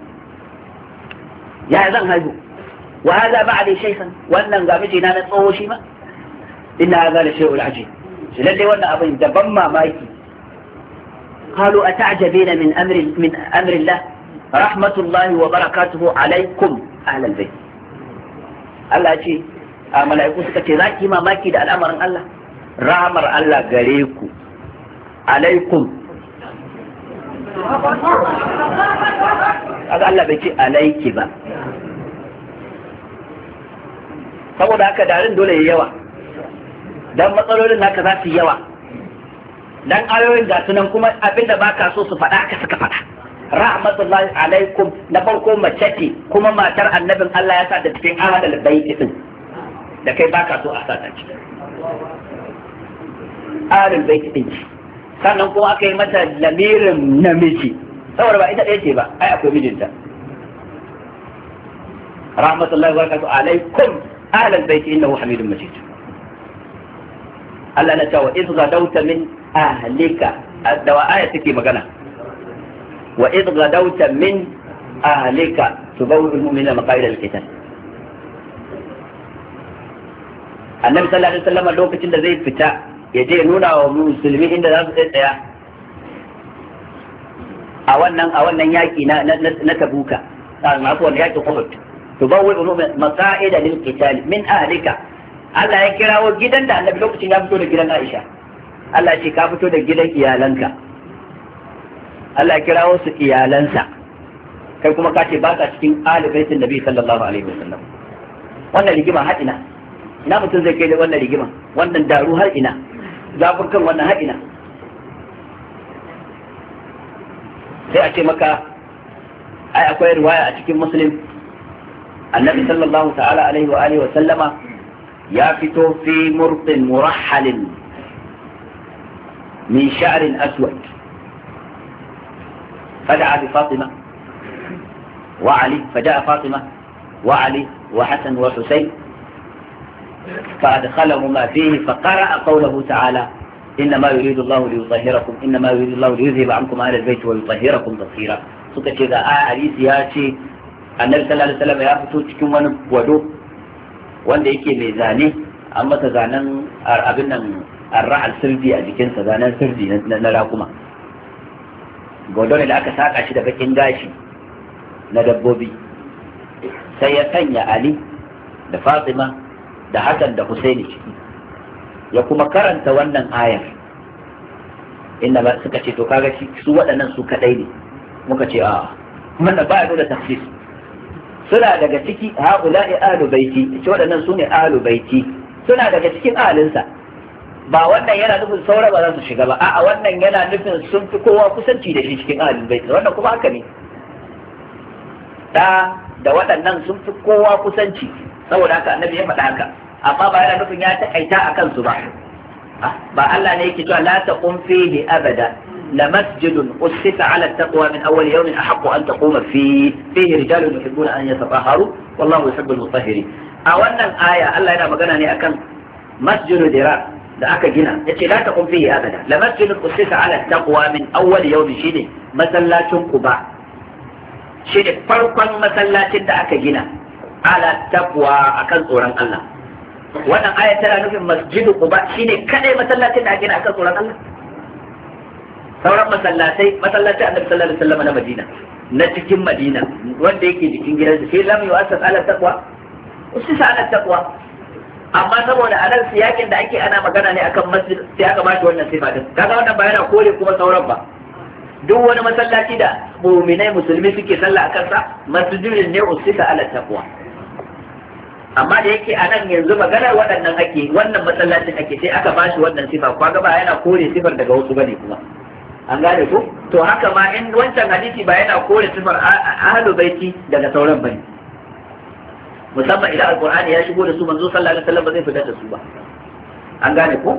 [SPEAKER 3] ya zan haihu wa hada ba'di shaykhan wannan ga mijina na tsoho shi ma inna hadha la shay'un ajib shi lalle wannan abin da ban mamaki qalu ata'jabina min amri min amri Allah rahmatullahi wa barakatuhu alaikum ahlal bayt Allah ce a mala'iku suka ce zaki mamaki da al'amarin Allah rahmar Allah gare ku alaikum Allah bai ce alaiki ba saboda haka darin dole ya yawa dan matsalolin naka za su yawa dan ayoyin ga sunan kuma abinda baka so su faɗa ka suka faɗa rahmatullahi alaikum na farko mace ce kuma matar annabin Allah ya sa da cikin ahadal baiti din da kai baka so a sa ta ciki ahlul baiti din sannan kuma aka yi mata lamirin namiji saboda ba ita ɗaya ce ba ai akwai mijinta rahmatullahi wa barakatuhu alaikum ahlul baiti innahu hamidun majid Allah na cewa idh gadawta min ahlika da wa aya take magana wa idh gadawta min ahlika tubawwi'u al-mu'minina maqa'ida al-qital annabi sallallahu alaihi wasallam lokacin da zai fita ya je nuna wa musulmi inda za su tsaya a wannan a wannan yaki na na tabuka a mafi wannan yakin uhud to bawai maqa'ida lil qital min ahlika Allah ya kirawo gidan da annabi lokacin ya fito da gidan Aisha Allah ya ce ka fito da gidan iyalanka Allah ya kirawo su iyalansa kai kuma ka ce ba ka cikin ahli baitin nabi sallallahu alaihi wasallam wannan rigima har ina ina mutum zai kai da wannan rigima wannan daru har ina zafin kan wannan haɗina sai a ce maka ai akwai riwaya a cikin muslim annabi sallallahu ta'ala alaihi wa alihi wa sallama ya fito fi murtin murahhalin min sha'rin aswad فدعا بفاطمة وعلي فجاء فاطمة وعلي وحسن وحسين فأدخلهما فيه فقرأ قوله تعالى إنما يريد الله ليطهركم إنما يريد الله ليذهب عنكم أهل البيت ويطهركم تطهيرا suka ce ga aya hadisi ya ce annabi sallallahu alaihi wasallam ya fito cikin wani gwado wanda yake mai zane an masa zanen abin nan arra'al sirdi a jikinsa zanen sirdi na rakuma gwado ne da aka saka shi da bakin gashi na dabbobi sai ya sanya Ali da Fatima da Hassan da Husaini ciki ya kuma karanta wannan ayar inda ba suka ce to kaga su waɗannan su kadai ne muka ce a wannan ba ya nuna tafsir suna daga ciki haula'i ahlu baiti ce waɗannan su ne ahlu baiti suna daga cikin ahalinsa ba wannan yana nufin saura ba za su shiga ba a'a wannan yana nufin sun fi kowa kusanci da shi cikin ahalin baiti wannan kuma haka ne da da waɗannan sun fi kowa kusanci saboda haka annabi ya faɗa haka amma ba yana nufin ya taƙaita a kansu ba ba Allah ne yake cewa la taqum fihi abada la masjidun ussisa ala taqwa min awwal yawmin ahaqqu an taquma fi fihi rijalun yuhibbuna an yatatahharu wallahu yuhibbul mutahhirin a wannan aya Allah yana magana ne akan masjidu dirar da aka gina yace la taqum fihi abada la masjidun usisa ala taqwa min awwal yawm shine masallacin Quba shine farkon masallacin da aka gina ala taqwa akan tsoron Allah. Wannan aya tana nufin masjidu Quba shine kadai masallacin da aka gina akan tsoron Allah. Sauran masallatai masallacin Annabi sallallahu alaihi wasallam na Madina na cikin Madina wanda yake jikin gidansa sai lam yu'assas ala taqwa usisa ala taqwa. Amma saboda anan siyakin da ake ana magana ne akan masjid sai aka bashi wannan sifa din kaga wannan ba yana kore kuma sauran ba. Duk wani masallaci da mu'minai musulmi suke sallah akan sa masjidun ne usika ala taqwa. Amma da yake anan yanzu maganar waɗannan ake wannan masallacin ake sai aka bashi wannan sifa kaga ba yana kore sifar daga wasu bane kuma an gane ko to haka ma in wancan hadisi ba yana kore sifar ahlul baiti daga sauran bane musamman idan alqur'ani ya shigo da su manzo sallallahu alaihi wasallam ba zai fitar da su ba an gane ko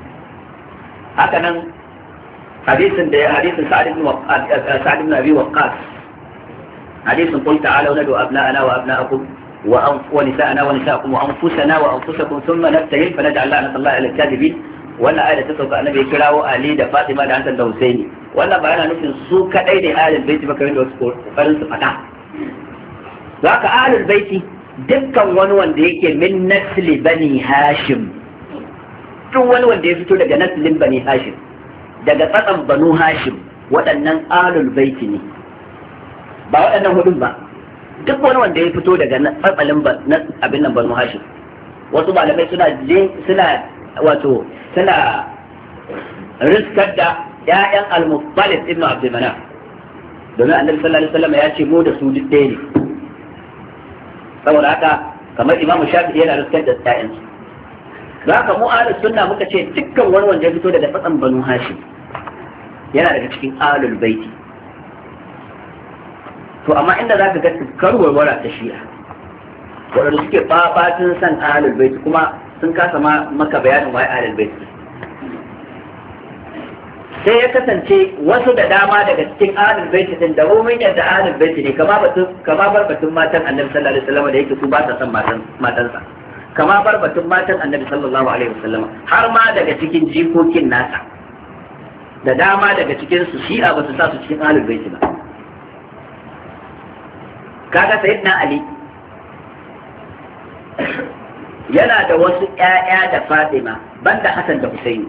[SPEAKER 3] haka nan hadisin da hadisin sa'ad ibn sa'ad ibn abi waqqas hadisin qul ta'ala nadu abna'ana wa abna'akum wa wa nisa'ana wa nisa'akum wa anfusana wa anfusakum thumma nabtahil fa naj'al la'natallahi 'ala al-kadhibin. Wannan ayat ta sauka annabi ya kirawo Ali da Fatima da Hassan da Husaini wannan ba yana nufin su kadai ne ahlul baiti ba kamar da wasu kokarin su fada zaka ahlul baiti dukkan wani wanda yake min nasli bani hashim duk wani wanda ya fito daga naslin bani hashim daga tsatsan banu hashim waɗannan ahlul baiti ne ba waɗannan hudun ba duk wani wanda ya fito daga tsatsalin abin nan banu hashim wasu malamai suna suna wato suna riskar da ƴaƴan al-Muttalib ibn Abd Manaf domin annabi sallallahu alaihi wasallam ya ce mu da su duk ɗaya ne saboda haka kamar Imam Shafi'i yana riskar da ƴaƴan su za ka mu ahlus sunna muka ce dukkan wani wanda ya fito daga tsatsan Banu Hashim yana daga cikin ahlul baiti to amma inda za ka ga karwarwara ta shi'a waɗanda suke fafatin san ahlul baiti kuma sun kasa maka bayanin wai ahlul baiti sai ya kasance wasu da dama daga cikin ahlul baiti din da mu'min yadda ahlul baiti ne kama batun kama bar batun matan annabi sallallahu alaihi wasallam da yake su ba ta san matan matansa kama bar batun matan annabi sallallahu alaihi wasallam har ma daga cikin jikokin nasa da dama daga cikin su shi'a ba su sa su cikin ahlul baiti ba kaga sayyidina ali yana da wasu ƴaƴa da Fatima banda Hassan da Husaini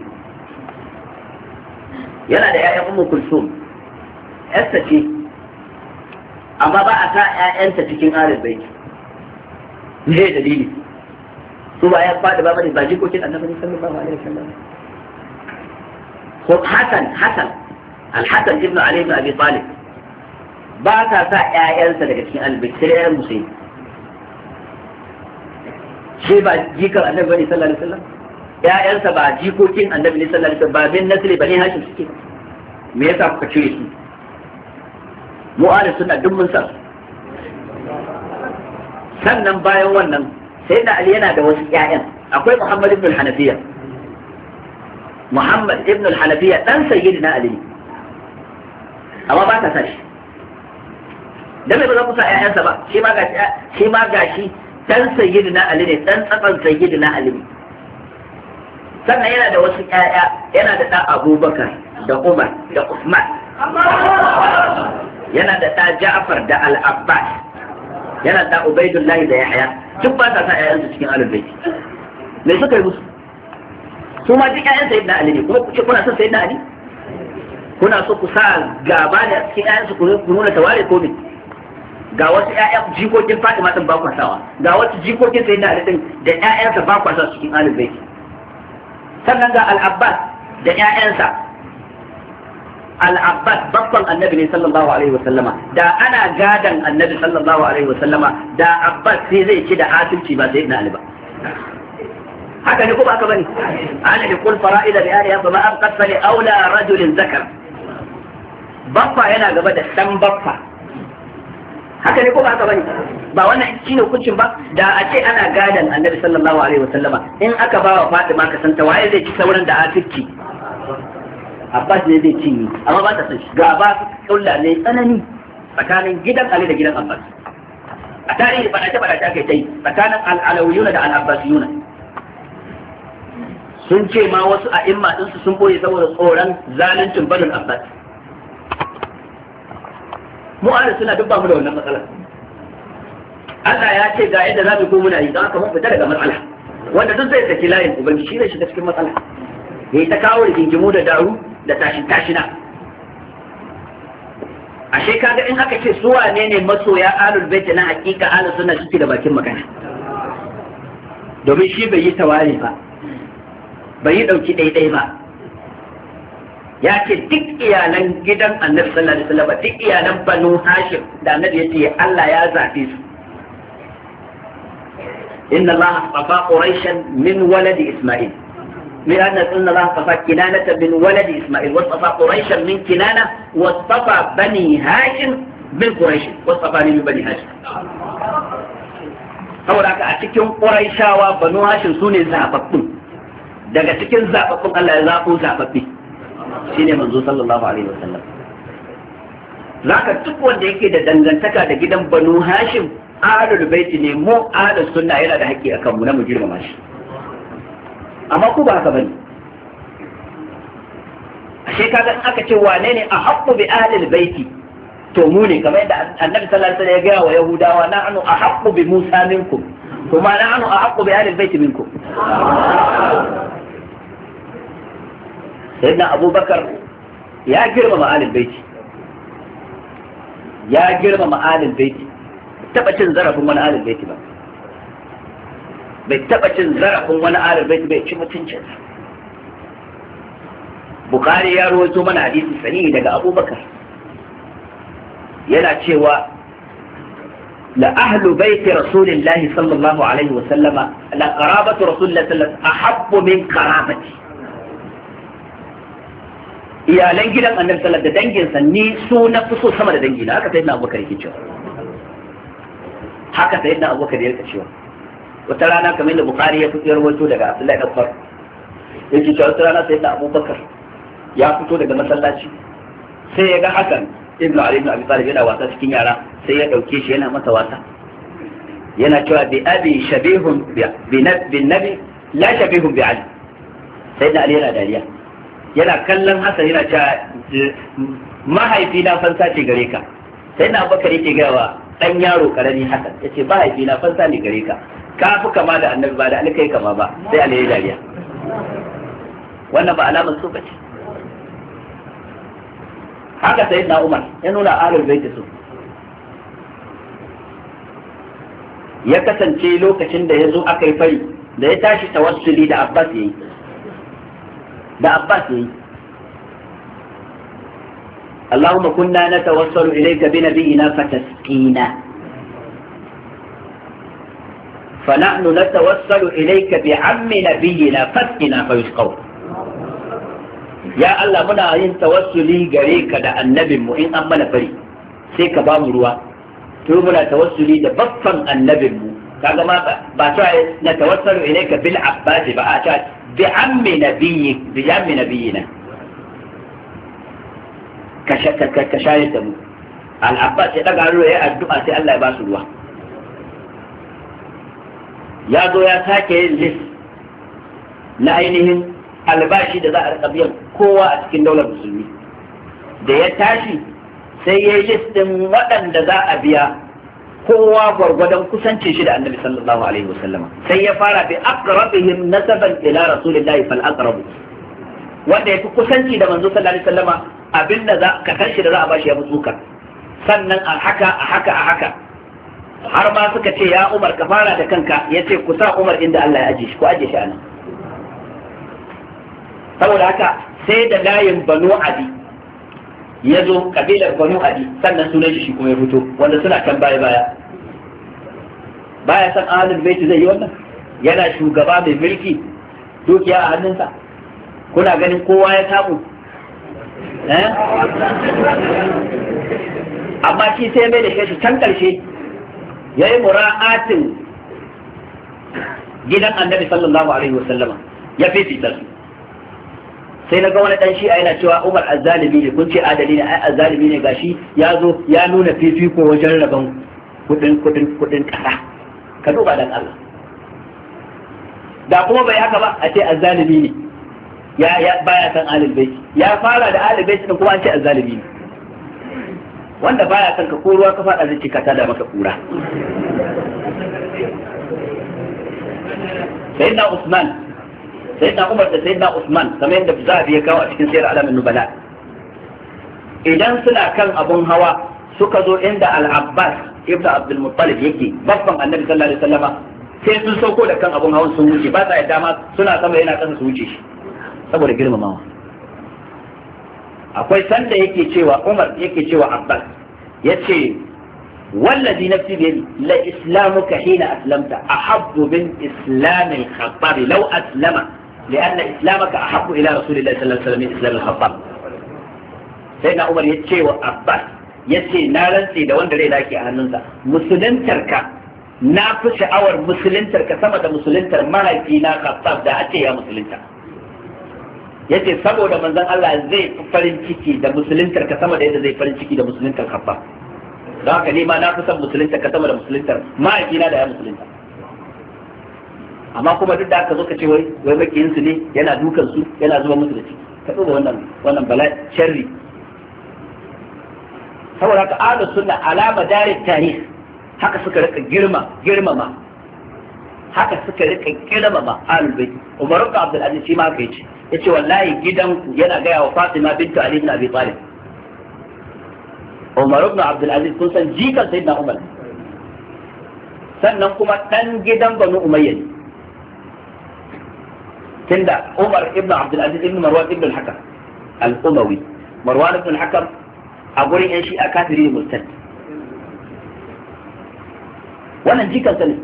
[SPEAKER 3] yana da ƴaƴan Ummu Kulsum ƴarsa ce amma ba a sa ƴaƴanta cikin ahlul baiti me dalili su ba ƴan Fatima bane ba jikokin Annabi sallallahu alaihi wasallam ko Hassan Hassan Al-Hassan ibn Ali ibn Abi Talib ba ta sa ƴaƴansa daga cikin ahlul baiti sai ƴaƴan Husaini shi ba jikar annabi bane sallallahu alaihi wasallam ƴaƴansa ba jikokin annabi ne sallallahu alaihi wasallam ba bin nasli bane hashim suke me yasa kuka cire su mu ahli sunna duk mun san sannan bayan wannan sai da ali yana da wasu ƴaƴan akwai muhammad ibn al-hanafiya muhammad ibn al-hanafiya dan sayyidina ali amma ba ta sa shi dan me ba za ku sa ƴaƴansa ba shi ma gashi shi ma gashi dan sayyidina ali ne dan tsatsan sayyidina ali ne sannan yana da wasu ƴaƴa yana da ɗa abubakar da umar da usman yana da ɗa ja'far da al-abbas yana da ubaidullah da yahya duk ba ta sa ƴaƴansu cikin ahlul bait me suka yi musu su ma duk ƴaƴan sayyidina ali ne kuma kuce kuna son sayyidina ali kuna so ku sa gaba da cikin ƴaƴansu ku nuna taware ko ne ga wasu ƴaƴan jikokin Fatima din ba kwasawa ga wasu jikokin Sayyidina Ali din da ƴaƴansa ba kwasa cikin Ahlul Bait sannan ga Al-Abbas da ƴaƴansa Al-Abbas babban Annabi ne sallallahu alaihi wasallama da ana gadan Annabi sallallahu alaihi wasallama da Abbas sai zai ci da asirci ba Sayyidina Ali ba haka ne ko ba haka bane ana da kul fara'ida bi aliya fa ma abqat fa li aula rajulin zakar baffa yana gaba da dan baffa haka ne ko ba haka bane ba wannan shine hukuncin ba da a ce ana gadan annabi sallallahu alaihi wasallama in aka ba wa Fatima ka santa waye zai ci sauran da asirci Abbas ne zai ci amma ba ta san shi ga ba kulla ne tsanani tsakanin gidan Ali da gidan Abbas a tarihi ba ta ba ta kai tai tsakanin al-alawiyuna da al-abbasiyuna sun ce ma wasu a imma ɗinsu sun boye saboda tsoron zaluncin Banu Abbas. Mu ahli suna duk ba mu da wannan matsala. Allah ya ce ga yadda za mu ko muna yi don haka mun fita daga matsala. Wanda duk zai saki layin ubangiji shi ne shiga cikin matsala. Ya ta kawo rigingimu da daru da tashin tashina. Ashe kaga in aka ce su wane ne masoya ahlul bait na hakika ahlus sunna suke da bakin magana. Domin shi bai yi tawari ba. Bai yi dauki daidai ba. Ya ce duk iyalan gidan Annabi sallallahu alaihi wasallam duk iyalan Banu Hashim da Annabi ya ce Allah ya zabe su. Inna Allah astafa Quraishan min waladi Isma'il. من أن إن الله اصطفى كنانة من ولد إسماعيل واصطفى قريشا من كنانة واصطفى بني هاشم من قريش واصطفاني من بني هاشم. saboda haka a cikin Quraishawa Banu Hashim sune zababbun daga cikin zababbun Allah ya zabo zababbi shine manzo sallallahu alaihi wasallam. Zaka duk wanda yake da dangantaka da gidan Banu Hashim ahlul bait ne, mu ahlus sunna yana da haƙƙi akan mu na mu girmama shi. Amma ku ba haka bane. Ashe kaga aka ce wane ne a haqqu bi ahlil baiti to mu ne, kamar yadda Annabi sallallahu alaihi wasallam ya gaya wa Yahudawa na'anu a haqqu bi Musa minkum kuma na'anu a haqqu bi ahlil baiti minkum. Sayyidina Abubakar ya girmama ahlil baiti ya girmama ahlil baiti taba cin zarafin wani ahlil baiti ba, bai taba cin zarafin wani ahlul bait bai ci mutuncin. Bukhari ya rawaito mana hadisi sahihi daga Abubakar yana cewa la ahlu bait rasulillah sallallahu alaihi wa sallama la qarabatu rasulillah sallallahu alaihi wa sallam ahabbu min qarabati. Iyalan gidan Annabi sallallahu alaihi wa sallam da danginsa ni su na fi so sama da dangina, haka sayyidina Abubakar yake cewa. Haka sayyidina Abubakar yake cewa. Wata rana kamar da Bukhari ya fito rawaito daga Abdullahi ibn Abbas yake cewa wata rana sai da Abubakar ya fito daga masallaci sai ya ga Hassan ibn Ali ibn Abi Talib yana wasa cikin yara sai ya dauke shi yana masa wasa yana cewa bi abi shabihun bi nabi la shabihun bi Ali. Sai da Ali yana dariya yana kallon Hassan yana cewa mahaifi na fansa ce gare ka. Sai da Abubakar yake ga wa dan yaro karami Hassan yace mahaifi na fansa ne gare ka, ka fi kama da Annabi ba da alkai kama ba. Sai Ali ya dariya. Wannan ba alamar so bace. Haka sayyidina Umar ya nuna ahlul bait su. Ya kasance lokacin da yazo aka yi fari da ya tashi tawassuli da Abbas yayi da Abbas yayi Allahumma kunna natawassalu ilayka bi nabiyyina fatasqina فنحن نتوسل إليك بعم نبينا فاسقنا فيسقون. يا الله منا yin tawassuli gare ka da annabin mu in an mana fari sai ka ba mu ruwa, to muna tawassuli da baffan annabin mu. Kaga ma ba ta na tawassalu ilayka bil abbas ba a ta bi ammi nabiyyi bi ammi nabiyina ka shaka ka shayar da mu. Al abbas ya daga ruwa ya addu'a sai Allah ya ba su ruwa. Ya zo ya sake yin list na ainihin albashi da za a rika biyan kowa a cikin daular musulmi. Da ya tashi sai ya yi list din waɗanda za a biya kowa gwargwadon kusancin shi da Annabi sallallahu alaihi wasallam. Sai ya fara bi aqrabihim nasaban ila rasulillahi fal aqrabu, wanda ya fi kusanci da manzo sallallahu alaihi wasallama abinda za ka san shi da za a bashi ya mutsuka. Sannan a haka a haka a haka har ma suka ce ya Umar ka fara da kanka, ya ce ku sa Umar inda Allah ya aje shi, ku aje shi anan. Saboda haka sai da layin Banu Adi ya zo, kabilar Banu Adi, sannan sunan shi kuma ya fito, wanda suna kan baya baya baya san ahlul bait zai yi wannan. Yana shugaba mai mulki, dukiya a hannunsa, kuna ganin kowa ya samu eh amma shi sai mai da shi can karshe ya yi mura'atin gidan Annabi sallallahu alaihi wasallama ya fifita su. Sai na ga wani dan shi yana cewa Umar azzalimi ne, kun ce adali ne, ai azzalimi ne, gashi ya zo ya nuna fifiko wajen rabon kudin kudin kudin kasa. Ka duba dan Allah. da kuma bai haka ba a ce azzalimi ne ya ya baya san ahlul bait ya fara da ahlul bait din kuma an ce azzalimi ne wanda baya san ka ko ruwa ka fada zai cika ta da maka kura. sayyidina Usman sayyidina Umar da sayyidina Usman kamar yadda Zahabi ya kawo a cikin Sirr Alamin Nubala idan suna kan abun hawa suka zo inda Al-Abbas ibn Abdul Muttalib yake babban Annabi sallallahu alaihi wasallama sai sun sauko da kan abun hawan sun wuce ba sa yadda ma suna sama yana kasa su wuce shi saboda girmamawa. akwai sanda yake cewa Umar yake cewa Abbas yace wallazi nafsi bi la islamuka hina aslamta ahabbu min islam al-khattab law aslama لأن إسلامك أحب إلى رسول الله صلى الله عليه وسلم من إسلام الخطاب. سيدنا عمر يتشي وأباس يتشي نارن سي دوان دري لاكي أهننسا مسلم تركا نافش أور مسلم تركا سمد مسلم تر ما يكينا خطاب دا أتشي يا مسلم تر yace saboda manzon Allah zai farin ciki da musuluntar ka sama da yadda zai farin ciki da musuluntar kafa don haka ne ma na fi son musuluntar ka sama da musuluntar ma'aikina da ya musulunta. amma kuma duk da aka zo ka ce wai wai makiyin su ne yana dukan su yana zuba musu da ciki ka duba wannan wannan bala sharri. saboda haka ahlus sunna alama darin tarihi haka suka rika girma girmama haka suka rika girmama ahlul bait. Umar ibn Abdul Aziz shi ma haka yace yace wallahi gidanku yana gaya wa Fatima bintu Ali ibn Abi Talib. Umar ibn Abdul Aziz kun san jikan sayyidina Umar sannan kuma dan gidan Banu Umayya ne tunda Umar ibn Abdul Aziz ibn Marwan ibn al-Hakam al-Umawi. Marwan ibn al-Hakam a gurin yan shi'a kafiri ne murtad. wannan jikan sa ne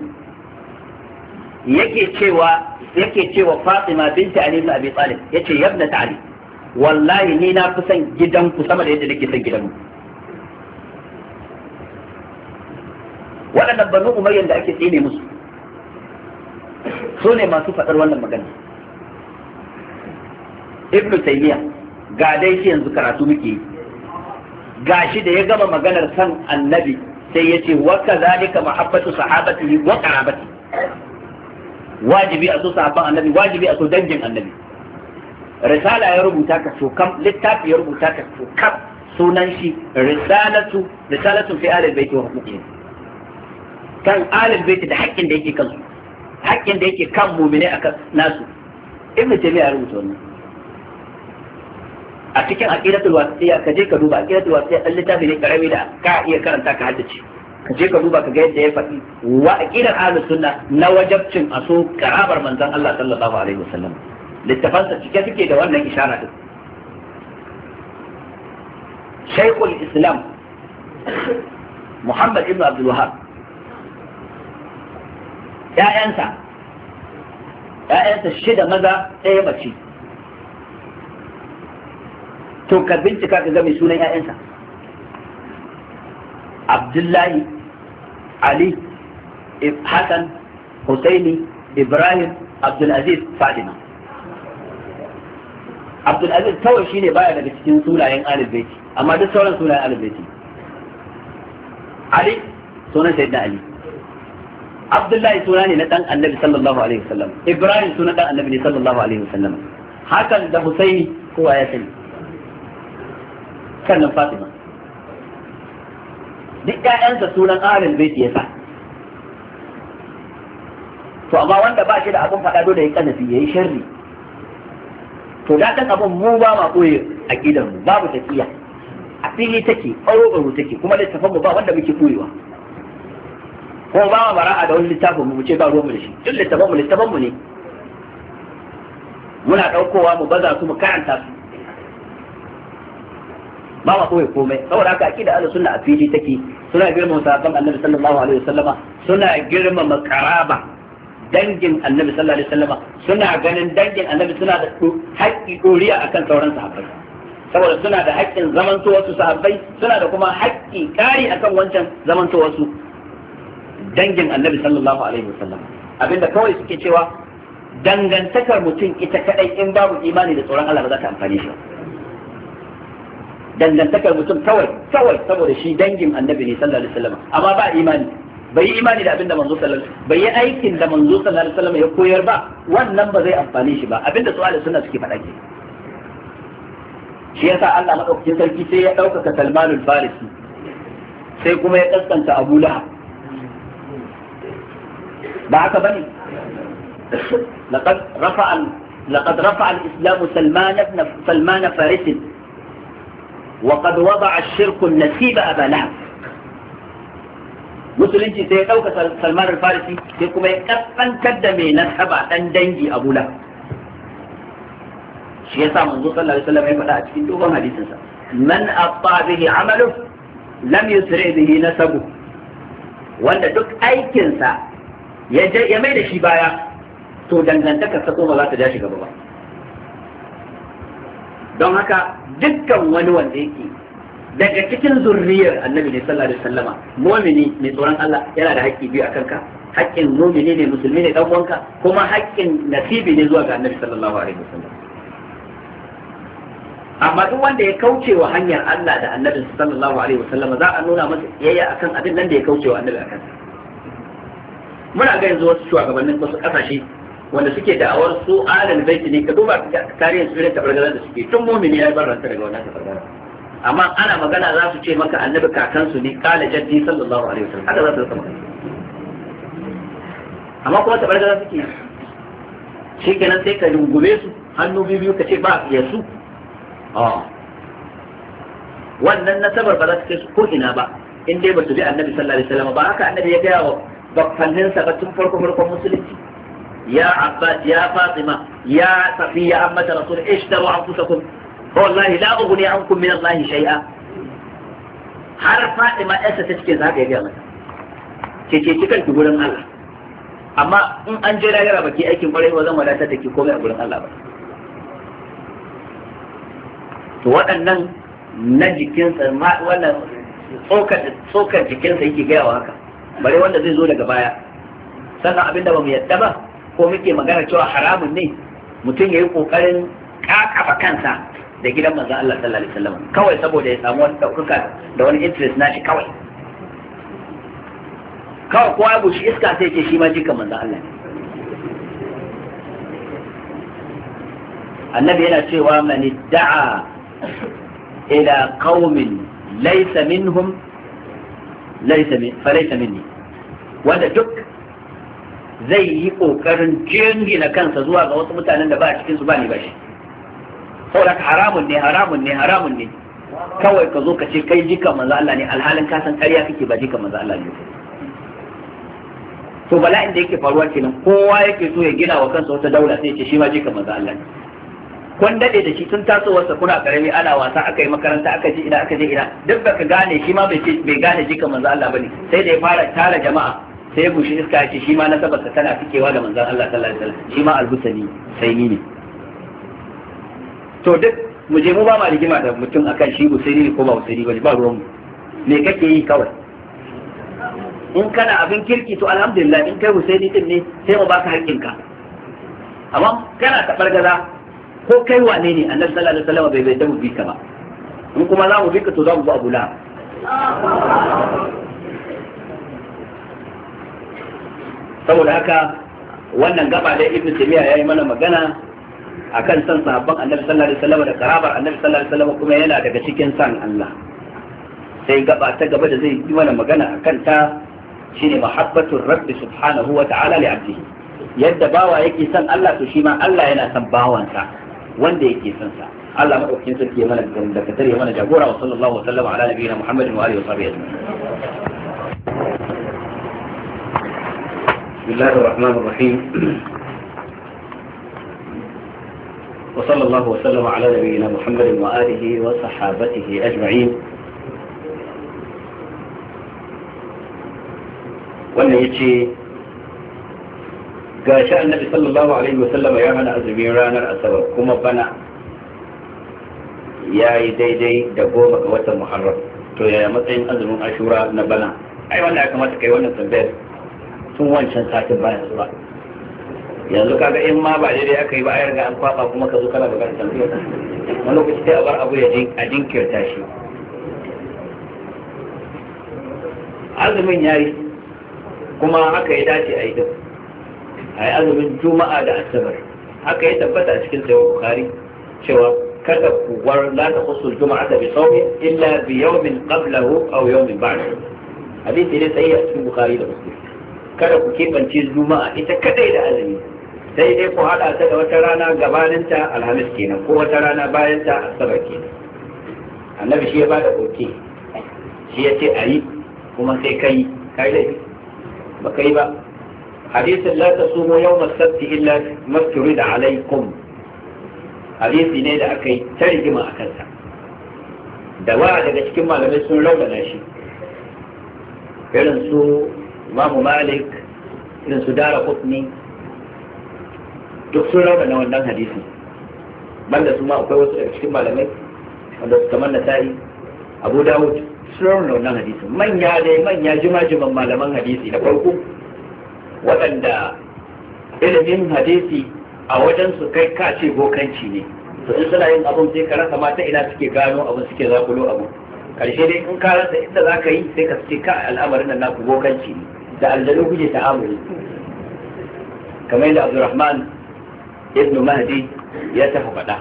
[SPEAKER 3] yake cewa yake cewa Fatima binti Ali ibn Abi Talib yace yabna Ali wallahi ni na fi son gidanku sama da yadda nake son gidanmu. waɗannan Banu Umayyan da ake tsine musu su ne masu faɗar wannan magana. Ibn Taymiyyah ga dai shi yanzu karatu muke gashi da ya gama maganar san annabi sai ya ce wa kadhalika mahabbatu sahabatihi wa qarabati wajibi a so sahabban annabi wajibi a so dangin annabi. risala ya rubuta ka so kam littafi ya rubuta ka so kam sunan shi risalatu risalatu fi ahlil bait wa huquqihim kan ahlil bait da haƙƙin da yake kansu haƙƙin da yake kan mu'mini akan nasu. Ibn Taymiyyah ya rubuta wannan a cikin aqidatul wasiyya ka je ka duba aqidatul wasiyya dan littafi ne karami da ka iya karanta ka haddace ka je ka duba ka ga yadda ya faɗi wa aqidar ahlus sunna na wajabcin aso karabar manzon Allah sallallahu alaihi wasallam. littafansa cike suke da wannan ishara din. Shaykhul Islam Muhammad ibn Abdul Wahhab ya'yansa ya'yansa shida maza ɗaya mace. to ka bincika ka ga mai sunan ƴaƴansa Abdullahi, Ali, Hassan, Husaini, Ibrahim, Abdulaziz, Fatima. Abdulaziz kawai shine baya daga cikin sunayen Ahlul Baiti amma duk sauran sunayen Ahlul Baiti. Ali sunan Sayyidina Ali. Abdullahi suna ne na dan Annabi sallallahu alaihi wasallam. Ibrahim sunan dan Annabi ne sallallahu alaihi wasallam. Hassan da Husaini kowa ya sani. Sannan Fatima duk ƴaƴansa sunan Ahlul Bait ya sa. To amma wanda ba shi da abun faɗa dole ya kanafi yayi sharri. To da kan abun mu ba ma koyi aqidar mu babu taqiya a fili take ɓaro take kuma littafin mu ba wanda muke koyewa ko ba ma bara'a da wani littafin mu ce ba ruwan mu da shi duk littafin mu littafin mu ne muna ɗaukowa mu baza su mu karanta su ba ma koyi komai saboda haka aqida ahlus sunna a fili take suna girmama sahabban annabi sallallahu alaihi wasallama suna girmama qaraba dangin annabi sallallahu alaihi wasallama suna ganin dangin annabi suna da haƙƙi doriya akan sauran sahabbai saboda suna da haƙƙin zamanto wasu sahabbai suna da kuma haƙƙi kari akan wancan zamanto wasu dangin annabi sallallahu alaihi wasallama abinda kawai suke cewa dangantakar mutum ita kadai in babu imani da tsoron Allah ba za ta amfane shi dangantakar mutum kawai kawai saboda shi dangin annabi ne sallallahu alaihi wasallam amma ba imani bai yi imani da abinda manzo sallallahu alaihi wasallam bai yi aikin da manzo sallallahu alaihi wasallam ya koyar ba wannan ba zai amfane shi ba abinda su ahlus sunna suke faɗa ke shi yasa Allah madaukakin sarki sai ya ɗaukaka Salmanul Farisi sai kuma ya kaskanta Abu Lahab ba haka bane laqad rafa'a laqad rafa'a al-islam Salman ibn Salman Faris وقد وضع الشرك النسيب أبا لهب musulunci sai ya ɗauka Salman al-Farisi sai kuma ya kaskantar da mai nasaba dan dangi Abu Lahab shi yasa manzo sallallahu alaihi wasallam ya faɗa a cikin dogon hadisin sa man atta bihi amalu lam yusri bihi nasabu wanda duk aikin sa ya ya mai da shi baya to dangantaka sa ko ba za ta ja shi gaba ba don haka dukkan wani wanda yake daga cikin zurriyar annabi ne sallallahu alaihi wasallama mu'mini mai tsoron Allah yana da haƙƙi biyu akan ka haƙƙin mu'mini ne musulmi ne dan uwanka kuma haƙƙin nasibi ne zuwa ga annabi sallallahu alaihi wasallam amma duk wanda ya kauce wa hanyar Allah da annabi sallallahu alaihi wasallama za a nuna masa yayya akan abin nan da ya kauce wa annabi akan muna ga yanzu wasu shugabannin wasu kasashe wanda suke da'awar su alal baiti ne ka duba tarihin su irin tabargazar da suke tun mu'mini ya barranta daga wannan tabargazar amma ana magana za su ce maka annabi kakansu ne kala jaddi sallallahu alaihi wasallam haka za su rasa magana amma kuma tabargazar suke shi kenan sai ka rungume su hannu biyu ka ce ba ya su wannan nasabar ba za su kai su ko ina ba in dai ba su bi annabi sallallahu alaihi wasallam ba haka annabi ya gaya wa bakfanninsa ba tun farko farkon musulunci يا عباس يا فاطمة يا صفية عمة رسول اشتروا أنفسكم والله لا أغني عنكم من الله شيئا har Fatima yarsa ta cikin zaka ya gaya mata ke ce cikin ki gurin Allah amma in an je lahira baki aikin kwarai ba zan wadatar da ke komai a gurin Allah ba to waɗannan na jikinsa wannan tsokar jikinsa yake gaya wa haka bare wanda zai zo daga baya sannan abinda ba mu yadda ba ko muke magana cewa haramun ne mutum ya yi kokarin kakafa kansa da gidan manzon Allah sallallahu alaihi wasallam kawai saboda ya samu wani ɗaukaka da wani interest nashi kawai kawai kowa ya bushi iska sai ce shi ma jikan manzon Allah annabi yana cewa man da'a ila qaumin laysa minhum laysa min falaysa minni wanda duk zai yi kokarin jingina kansa zuwa ga wasu mutanen da ba a cikin su ba ni ba shi saboda haramun ne haramun ne haramun ne kawai ka zo ka ce kai jikan manzo Allah ne alhalin ka san ƙarya kake ba jikan manzo Allah ne to bala'in da yake faruwa kenan kowa yake so ya gina wa kansa wata daula sai ya ce shi ma jikan manzo Allah ne kun dade da shi tun tasowarsa kuna karami ana wasa aka yi makaranta aka je ina aka je ina duk baka gane shi ma bai bai gane jikan manzo Allah bane sai da ya fara tara jama'a sai ya bushi iska ya ce shi ma nasabarsa tana fikewa da manzon Allah sallallahu alaihi wasallam shi ma albusani sai ni ne to duk mu je mu ba ma rigima da mutum akan shi usairi ne ko ba usairi bane ba ruwan mu me kake yi kawai in kana abin kirki to alhamdulillah in kai usairi din ne sai mu baka haƙƙinka amma kana tabar gaza ko kai wane ne annabi sallallahu alaihi wasallam bai bai da mu bi ka ba in kuma za mu bi ka to za mu bi Abu Lahab saboda haka wannan gaba da Ibn Taymiyyah yayi mana magana akan san sahabban annabi sallallahu alaihi wasallam da karabar annabi sallallahu alaihi wasallam kuma yana daga cikin san Allah sai gaba ta gaba da zai yi mana magana akan ta shine mahabbatur rabbi subhanahu wa ta'ala li 'abdihi yadda bawa yake san Allah to shi ma Allah yana san bawansa wanda yake san sa Allah madaukakin sarki ya mana da kadar ya mana jagora wa sallallahu alaihi wa sallam ala nabiyina Muhammadin wa alihi wa sahbihi ajma'in Bismillahir Rahmanir Rahim وصلى الله وسلم على نبينا محمد وآله وصحابته أجمعين wannan ya ce ga shi annabi sallallahu alaihi wasallama ya hana azumin ranar asabar kuma bana ya yi daidai da goma ga watan muharram to yaya matsayin azumin ashura na bana ai wanda ya kamata kai wannan tambayar tun wancan satin bayan su ba yanzu kaga in ma ba daidai aka yi ba a yarda an kwaba kuma ka zo kana magana tambayar wani lokaci sai a bar abu ya a jinkirta shi azumin yayi kuma haka ya dace a yi din a yi azumin juma'a da asabar haka ya tabbata a cikin sahih bukhari cewa kada ku war la taqussu al-jum'ata bi sawmin illa bi yawmin qablahu aw yawmin ba'dahu hadisi ne sai a cikin bukhari da muslim kada ku kebance juma'a ita kadai da azumi sai dai ku hada ta da wata rana gabaninta alhamis kenan ko wata rana bayan ta asabar kenan annabi shi ya bada koke shi ya ce ayi kuma sai kai kai laifi ba kai ba hadisin la tasumu yawm as-sabt illa ma turida alaykum hadisi ne da aka yi ta rigima a kansa da wa daga cikin malamai sun raunana shi irin su imamu malik irin su dara kutni duk sun raunana wannan hadisi banda su ma akwai wasu daga cikin malamai wanda su kamar nasa'i abu dawud sun raunana wannan hadisi manya dai manya jima-jiman malaman hadisi na farko waɗanda ilimin hadisi a wajen su kai kace bokanci ne to in suna yin abun sai ka rasa mata ina suke gano abun suke zakulo abun karshe dai in ka rasa inda za ka yi sai ka ce ka al'amarin nan naku bokanci ne da aljanu guje ta'amuli kamar yadda Abdurrahman ibn Mahdi ya tafi faɗa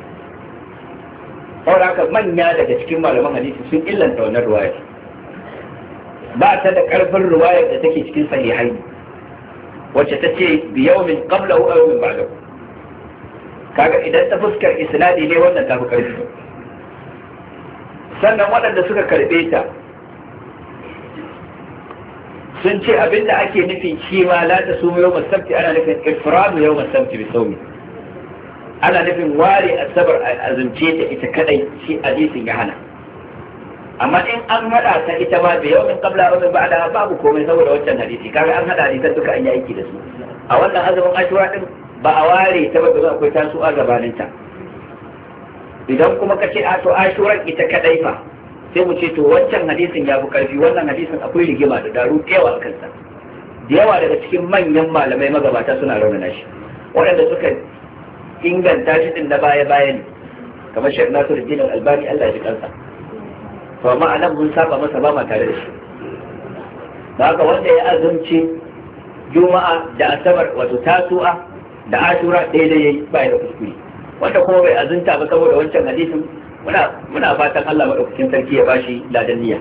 [SPEAKER 3] saboda haka manya daga cikin malaman hadisi sun illanta wannan ruwayar ba ta da karfin ruwayar da take cikin sahihai wacce ta ce bi yawmin qablahu aw yawmin ba'dahu kaga idan ta fuskar isnadi ne wannan ta fi karfi sannan waɗanda suka karbe ta sun ce abinda ake nufi shi ma la ta sumu yawm as-sabt ana nufin ifradu yawm as-sabt bi sawmi ana nufin ware asabar azumce ta ita kadai shi hadisin ya hana amma in an hada ta ita ma da yawmin qabla wa min ba'da babu komai saboda wancan hadisi kaga an hada hadisan duka an yi aiki da su a wannan azumin ashura din ba a ware ta ba da akwai tasu a gabanin ta idan kuma ka ce a to ashura ita kadai fa sai mu ce to wancan hadisin ya fi karfi wannan hadisin akwai rigima da daru yawa a kansa da yawa daga cikin manyan malamai magabata suna raunana shi waɗanda suka inganta shi din na baya baya ne kamar Sheikh Nasiruddin Al-Albani Allah ya ji kansa to amma anan mun saba masa ba ma tare da shi haka wanda ya azumci juma'a da asabar wato tasu'a da ashura daidai yayi ba da kuskure wanda kuma bai azunta ba saboda wancan hadisin muna muna fatan Allah madaukakin sarki ya bashi ladan niyya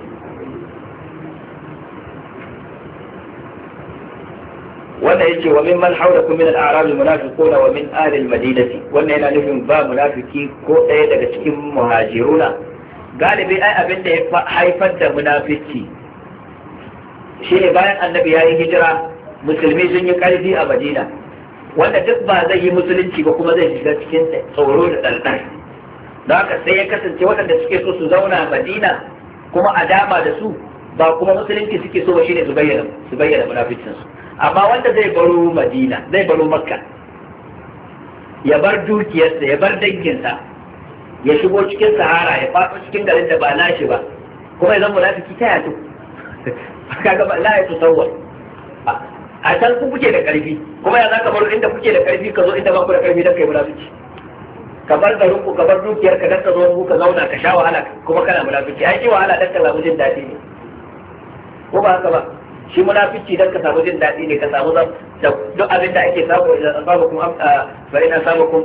[SPEAKER 3] wanda yace wa mimman hawlakum min al-a'rab munafiqun wa min ahli al-madinati wannan yana nufin ba munafiki ko ɗaya daga cikin muhajiruna galibi ai abin da ya haifar da munafici shine bayan annabi ya yi hijira musulmi sun yi karfi a Madina wanda duk ba zai yi musulunci ba kuma zai shiga cikin tsoro da ɗanɗan da haka sai ya kasance waɗanda suke so su zauna a Madina kuma a dama da su ba kuma musulunci suke so ba shine su bayyana su bayyana munaficinsu amma wanda zai baro Madina zai baro Makka ya bar dukiyarsa ya bar danginsa ya shigo cikin sahara ya faɗo cikin garin da ba nashi ba kuma ya zama munafiki ta yato kaga ba la ya tusawwar a can ku kuke da karfi kuma ya zaka baro inda kuke da karfi ka zo inda ba ku da karfi dan kai munafiki ka bar garin ku ka bar dukiyar ka dan ka zo ka zauna ka sha wahala kuma kana munafiki ai ki wahala dan ka samu jin daɗi ne ko ba haka ba shi munafici dan ka samu jin daɗi ne ka samu da duk abin da ake samu idan asabakum fa ina asabakum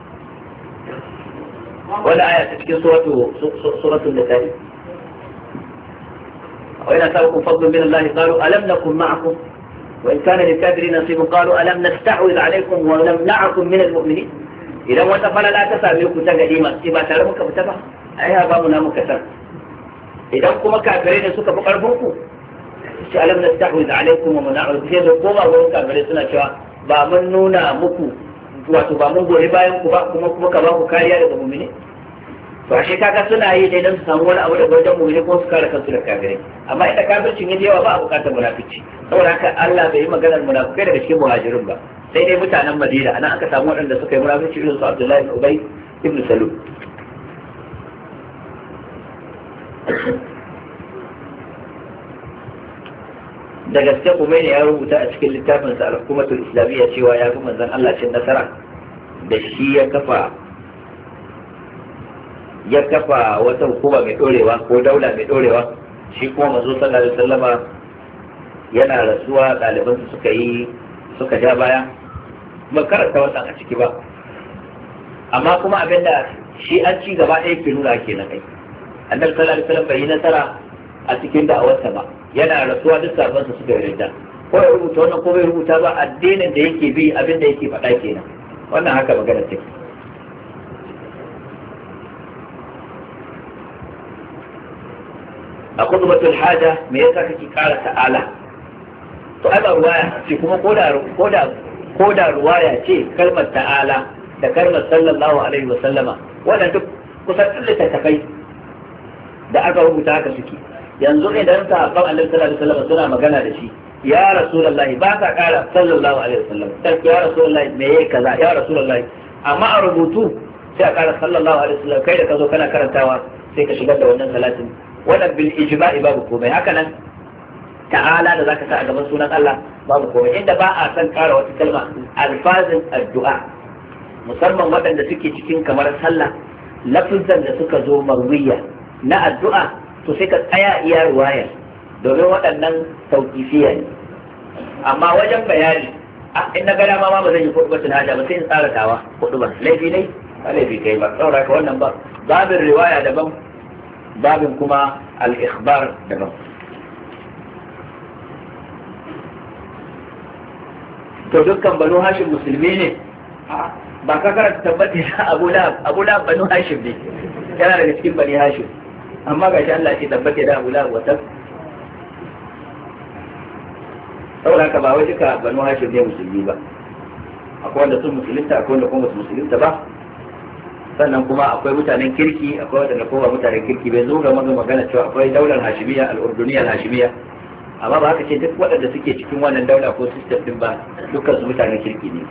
[SPEAKER 3] wala aya ta cikin suratu suratul nisa'i wa ina asabakum fadlun min Allah qalu alam nakum ma'akum wa in kana lil kafirin nasibun qalu alam nasta'wid alaykum wa namna'akum min al mu'minin idan wata falala ta same ku ta gadima sai ba tare muka fita ba ai ha ba mu na muka san idan kuma kafirai ne suka fi karfin ku sai alam nasta'wid alaykum wa namna'akum sai da koma wurin kafirai suna cewa ba mun nuna muku wato ba mun goyi bayan ku ba kuma kuma ka ba ku kariya daga mu'mini to ashe kaga suna yi dai dan su samu wani abu daga wajen mu'mini ko su kare kansu da kafirai amma inda kafircin yayi yawa ba a bukatar munafici saboda haka Allah bai yi maganar munafikai daga cikin muhajirin ba sai dai mutanen Madina anan aka samu waɗanda suka yi munafici irin su Abdullahi ibn Ubay ibn Salul da gaske kuma ne ya rubuta a cikin littafinsa al-hukumatul islamiyya cewa ya ga manzon Allah cin nasara da shi ya kafa ya kafa wata hukuma mai dorewa ko daula mai dorewa shi kuma manzo sallallahu alaihi wasallama
[SPEAKER 2] yana rasuwa ɗalibansu suka yi suka ja baya ba karanta wannan a ciki ba, amma kuma abinda shi an ci gaba ɗaya ke nuna kenan kai annabi sallallahu alaihi wasallam bai yi nasara a cikin da'awarsa ba, yana rasuwa duk sabansa suka yi ridda, ko ya rubuta wannan ko bai rubuta ba, addinin da yake bi abinda yake faɗa kenan. Wannan haka magana take. a kutubatul haja me yasa kake kara ta'ala? to ai ba ruwaya ce, kuma koda koda koda ruwaya ce kalmar ta'ala da kalmar sallallahu alaihi wa sallama wannan duk kusan littattafai da aka rubuta haka suke. yanzu idan sahabban annabi sallallahu alaihi wa sallam suna magana da shi, ya rasulullahi ba ka kara sallallahu alaihi wa sallam, sai ya rasulullahi me yake kaza ya rasulullahi, amma a rubutu sai a kara sallallahu alaihi wa sallam. Kai da ka zo kana karantawa sai ka shigar da wannan salatin, wannan bil ijma'i babu komai. haka nan ta'ala da zaka sa a gaban sunan Allah babu komai. Inda ba a san kara wata kalma alfazin addu'a, musamman waɗanda suke cikin kamar sallah, lafizan da suka zo marwiya na addu'a, to sai ka tsaya iya ruwayar, domin waɗannan tauqifiya ne. amma wajen bayani in na gada ma ba zan yi kudu batun haja ba, sai in tsara tawa kudu ba laifi ne ba laifi kai ba, saboda ka wannan ba babin riwaya daban, babin kuma al-ikhbar daban. to dukkan banu hashim musulmi ne? ba ka karanta tabbata da abu lahab abu lahab banu hashim ne, yana daga cikin bani hashim, amma ga shi Allah ke tabbata da abu lahab wata. saboda haka ba wai duka banu hashim ne musulmi ba, akwai wanda sun musulunta akwai wanda kuma su musulunta ba, sannan kuma akwai mutanen kirki akwai wanda kuma mutanen kirki. bai zo ga magana cewa akwai daular hashimiyya al-urduniyya al-hashimiyya, amma ba haka ce duk waɗanda suke cikin wannan daula ko system din ba dukkan su mutanen kirki ne.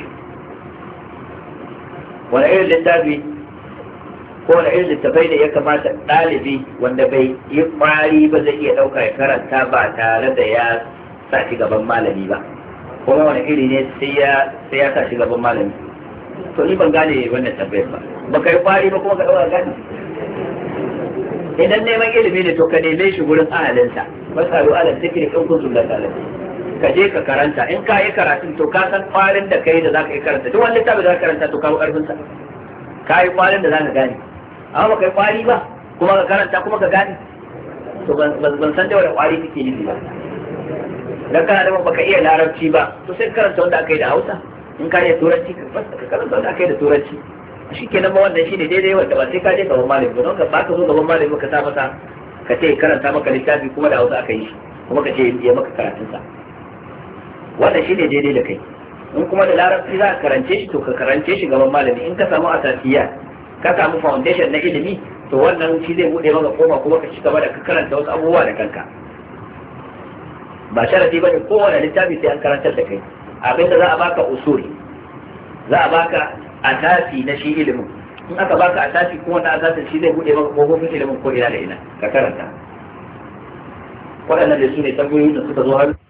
[SPEAKER 2] wani irin littafi ko wani irin littafai ne ya kamata ɗalibi wanda bai yi ƙwari ba zai iya ɗauka ya karanta ba tare da ya sa shi gaban malami ba, kuma wani iri ne sai ya sai ya sa shi gaban malami? to ni ban gane wannan tambayar ba. ba kai ƙwari ba kuma ka ɗauka gani? idan neman ilimi ne to ka neme shi gurin ahalinsa, masalu ala zikri in kuntum la ta'lamun. ka je ka karanta, in ka yi karatun to ka san kwarin da kai da zaka yi karanta, duk wani littafi da zaka karanta to ka bi karfin sa, ka yi kwarin da zaka gane. amma ba kai kwari ba kuma ka karanta kuma ka gane, to ban san da wani kwari kake nufi ba. dan kana da baka iya larabci ba to sai karanta wanda aka yi da Hausa, in ka iya turanci ka karanta wanda aka yi da turanci. shi kenan ma wannan shine daidai, wanda ba sai ka je gaban malami ba, don ka ba ka zo gaban malami ka sa masa ka ce karanta maka littafi kuma da Hausa aka yi shi, kuma ka ce ya maka karatun sa. wannan shine daidai da kai. in kuma da larabci za ka karance shi to ka karance shi gaban malami. in ka samu asasiya ka samu foundation na ilimi to wannan shi zai bude maka koma kuma ka ci gaba da ka karanta wasu abubuwa da kanka. ba sharadi bane kowane littafi sai an karantar da kai. abinda za a baka usuli, za a baka asasi na shi ilimin. in aka baka asasi kuma wannan asasin shi zai bude maka kofofin ilimin ko ina da ina ka karanta. waɗannan da su ne tambayoyi da suka zo har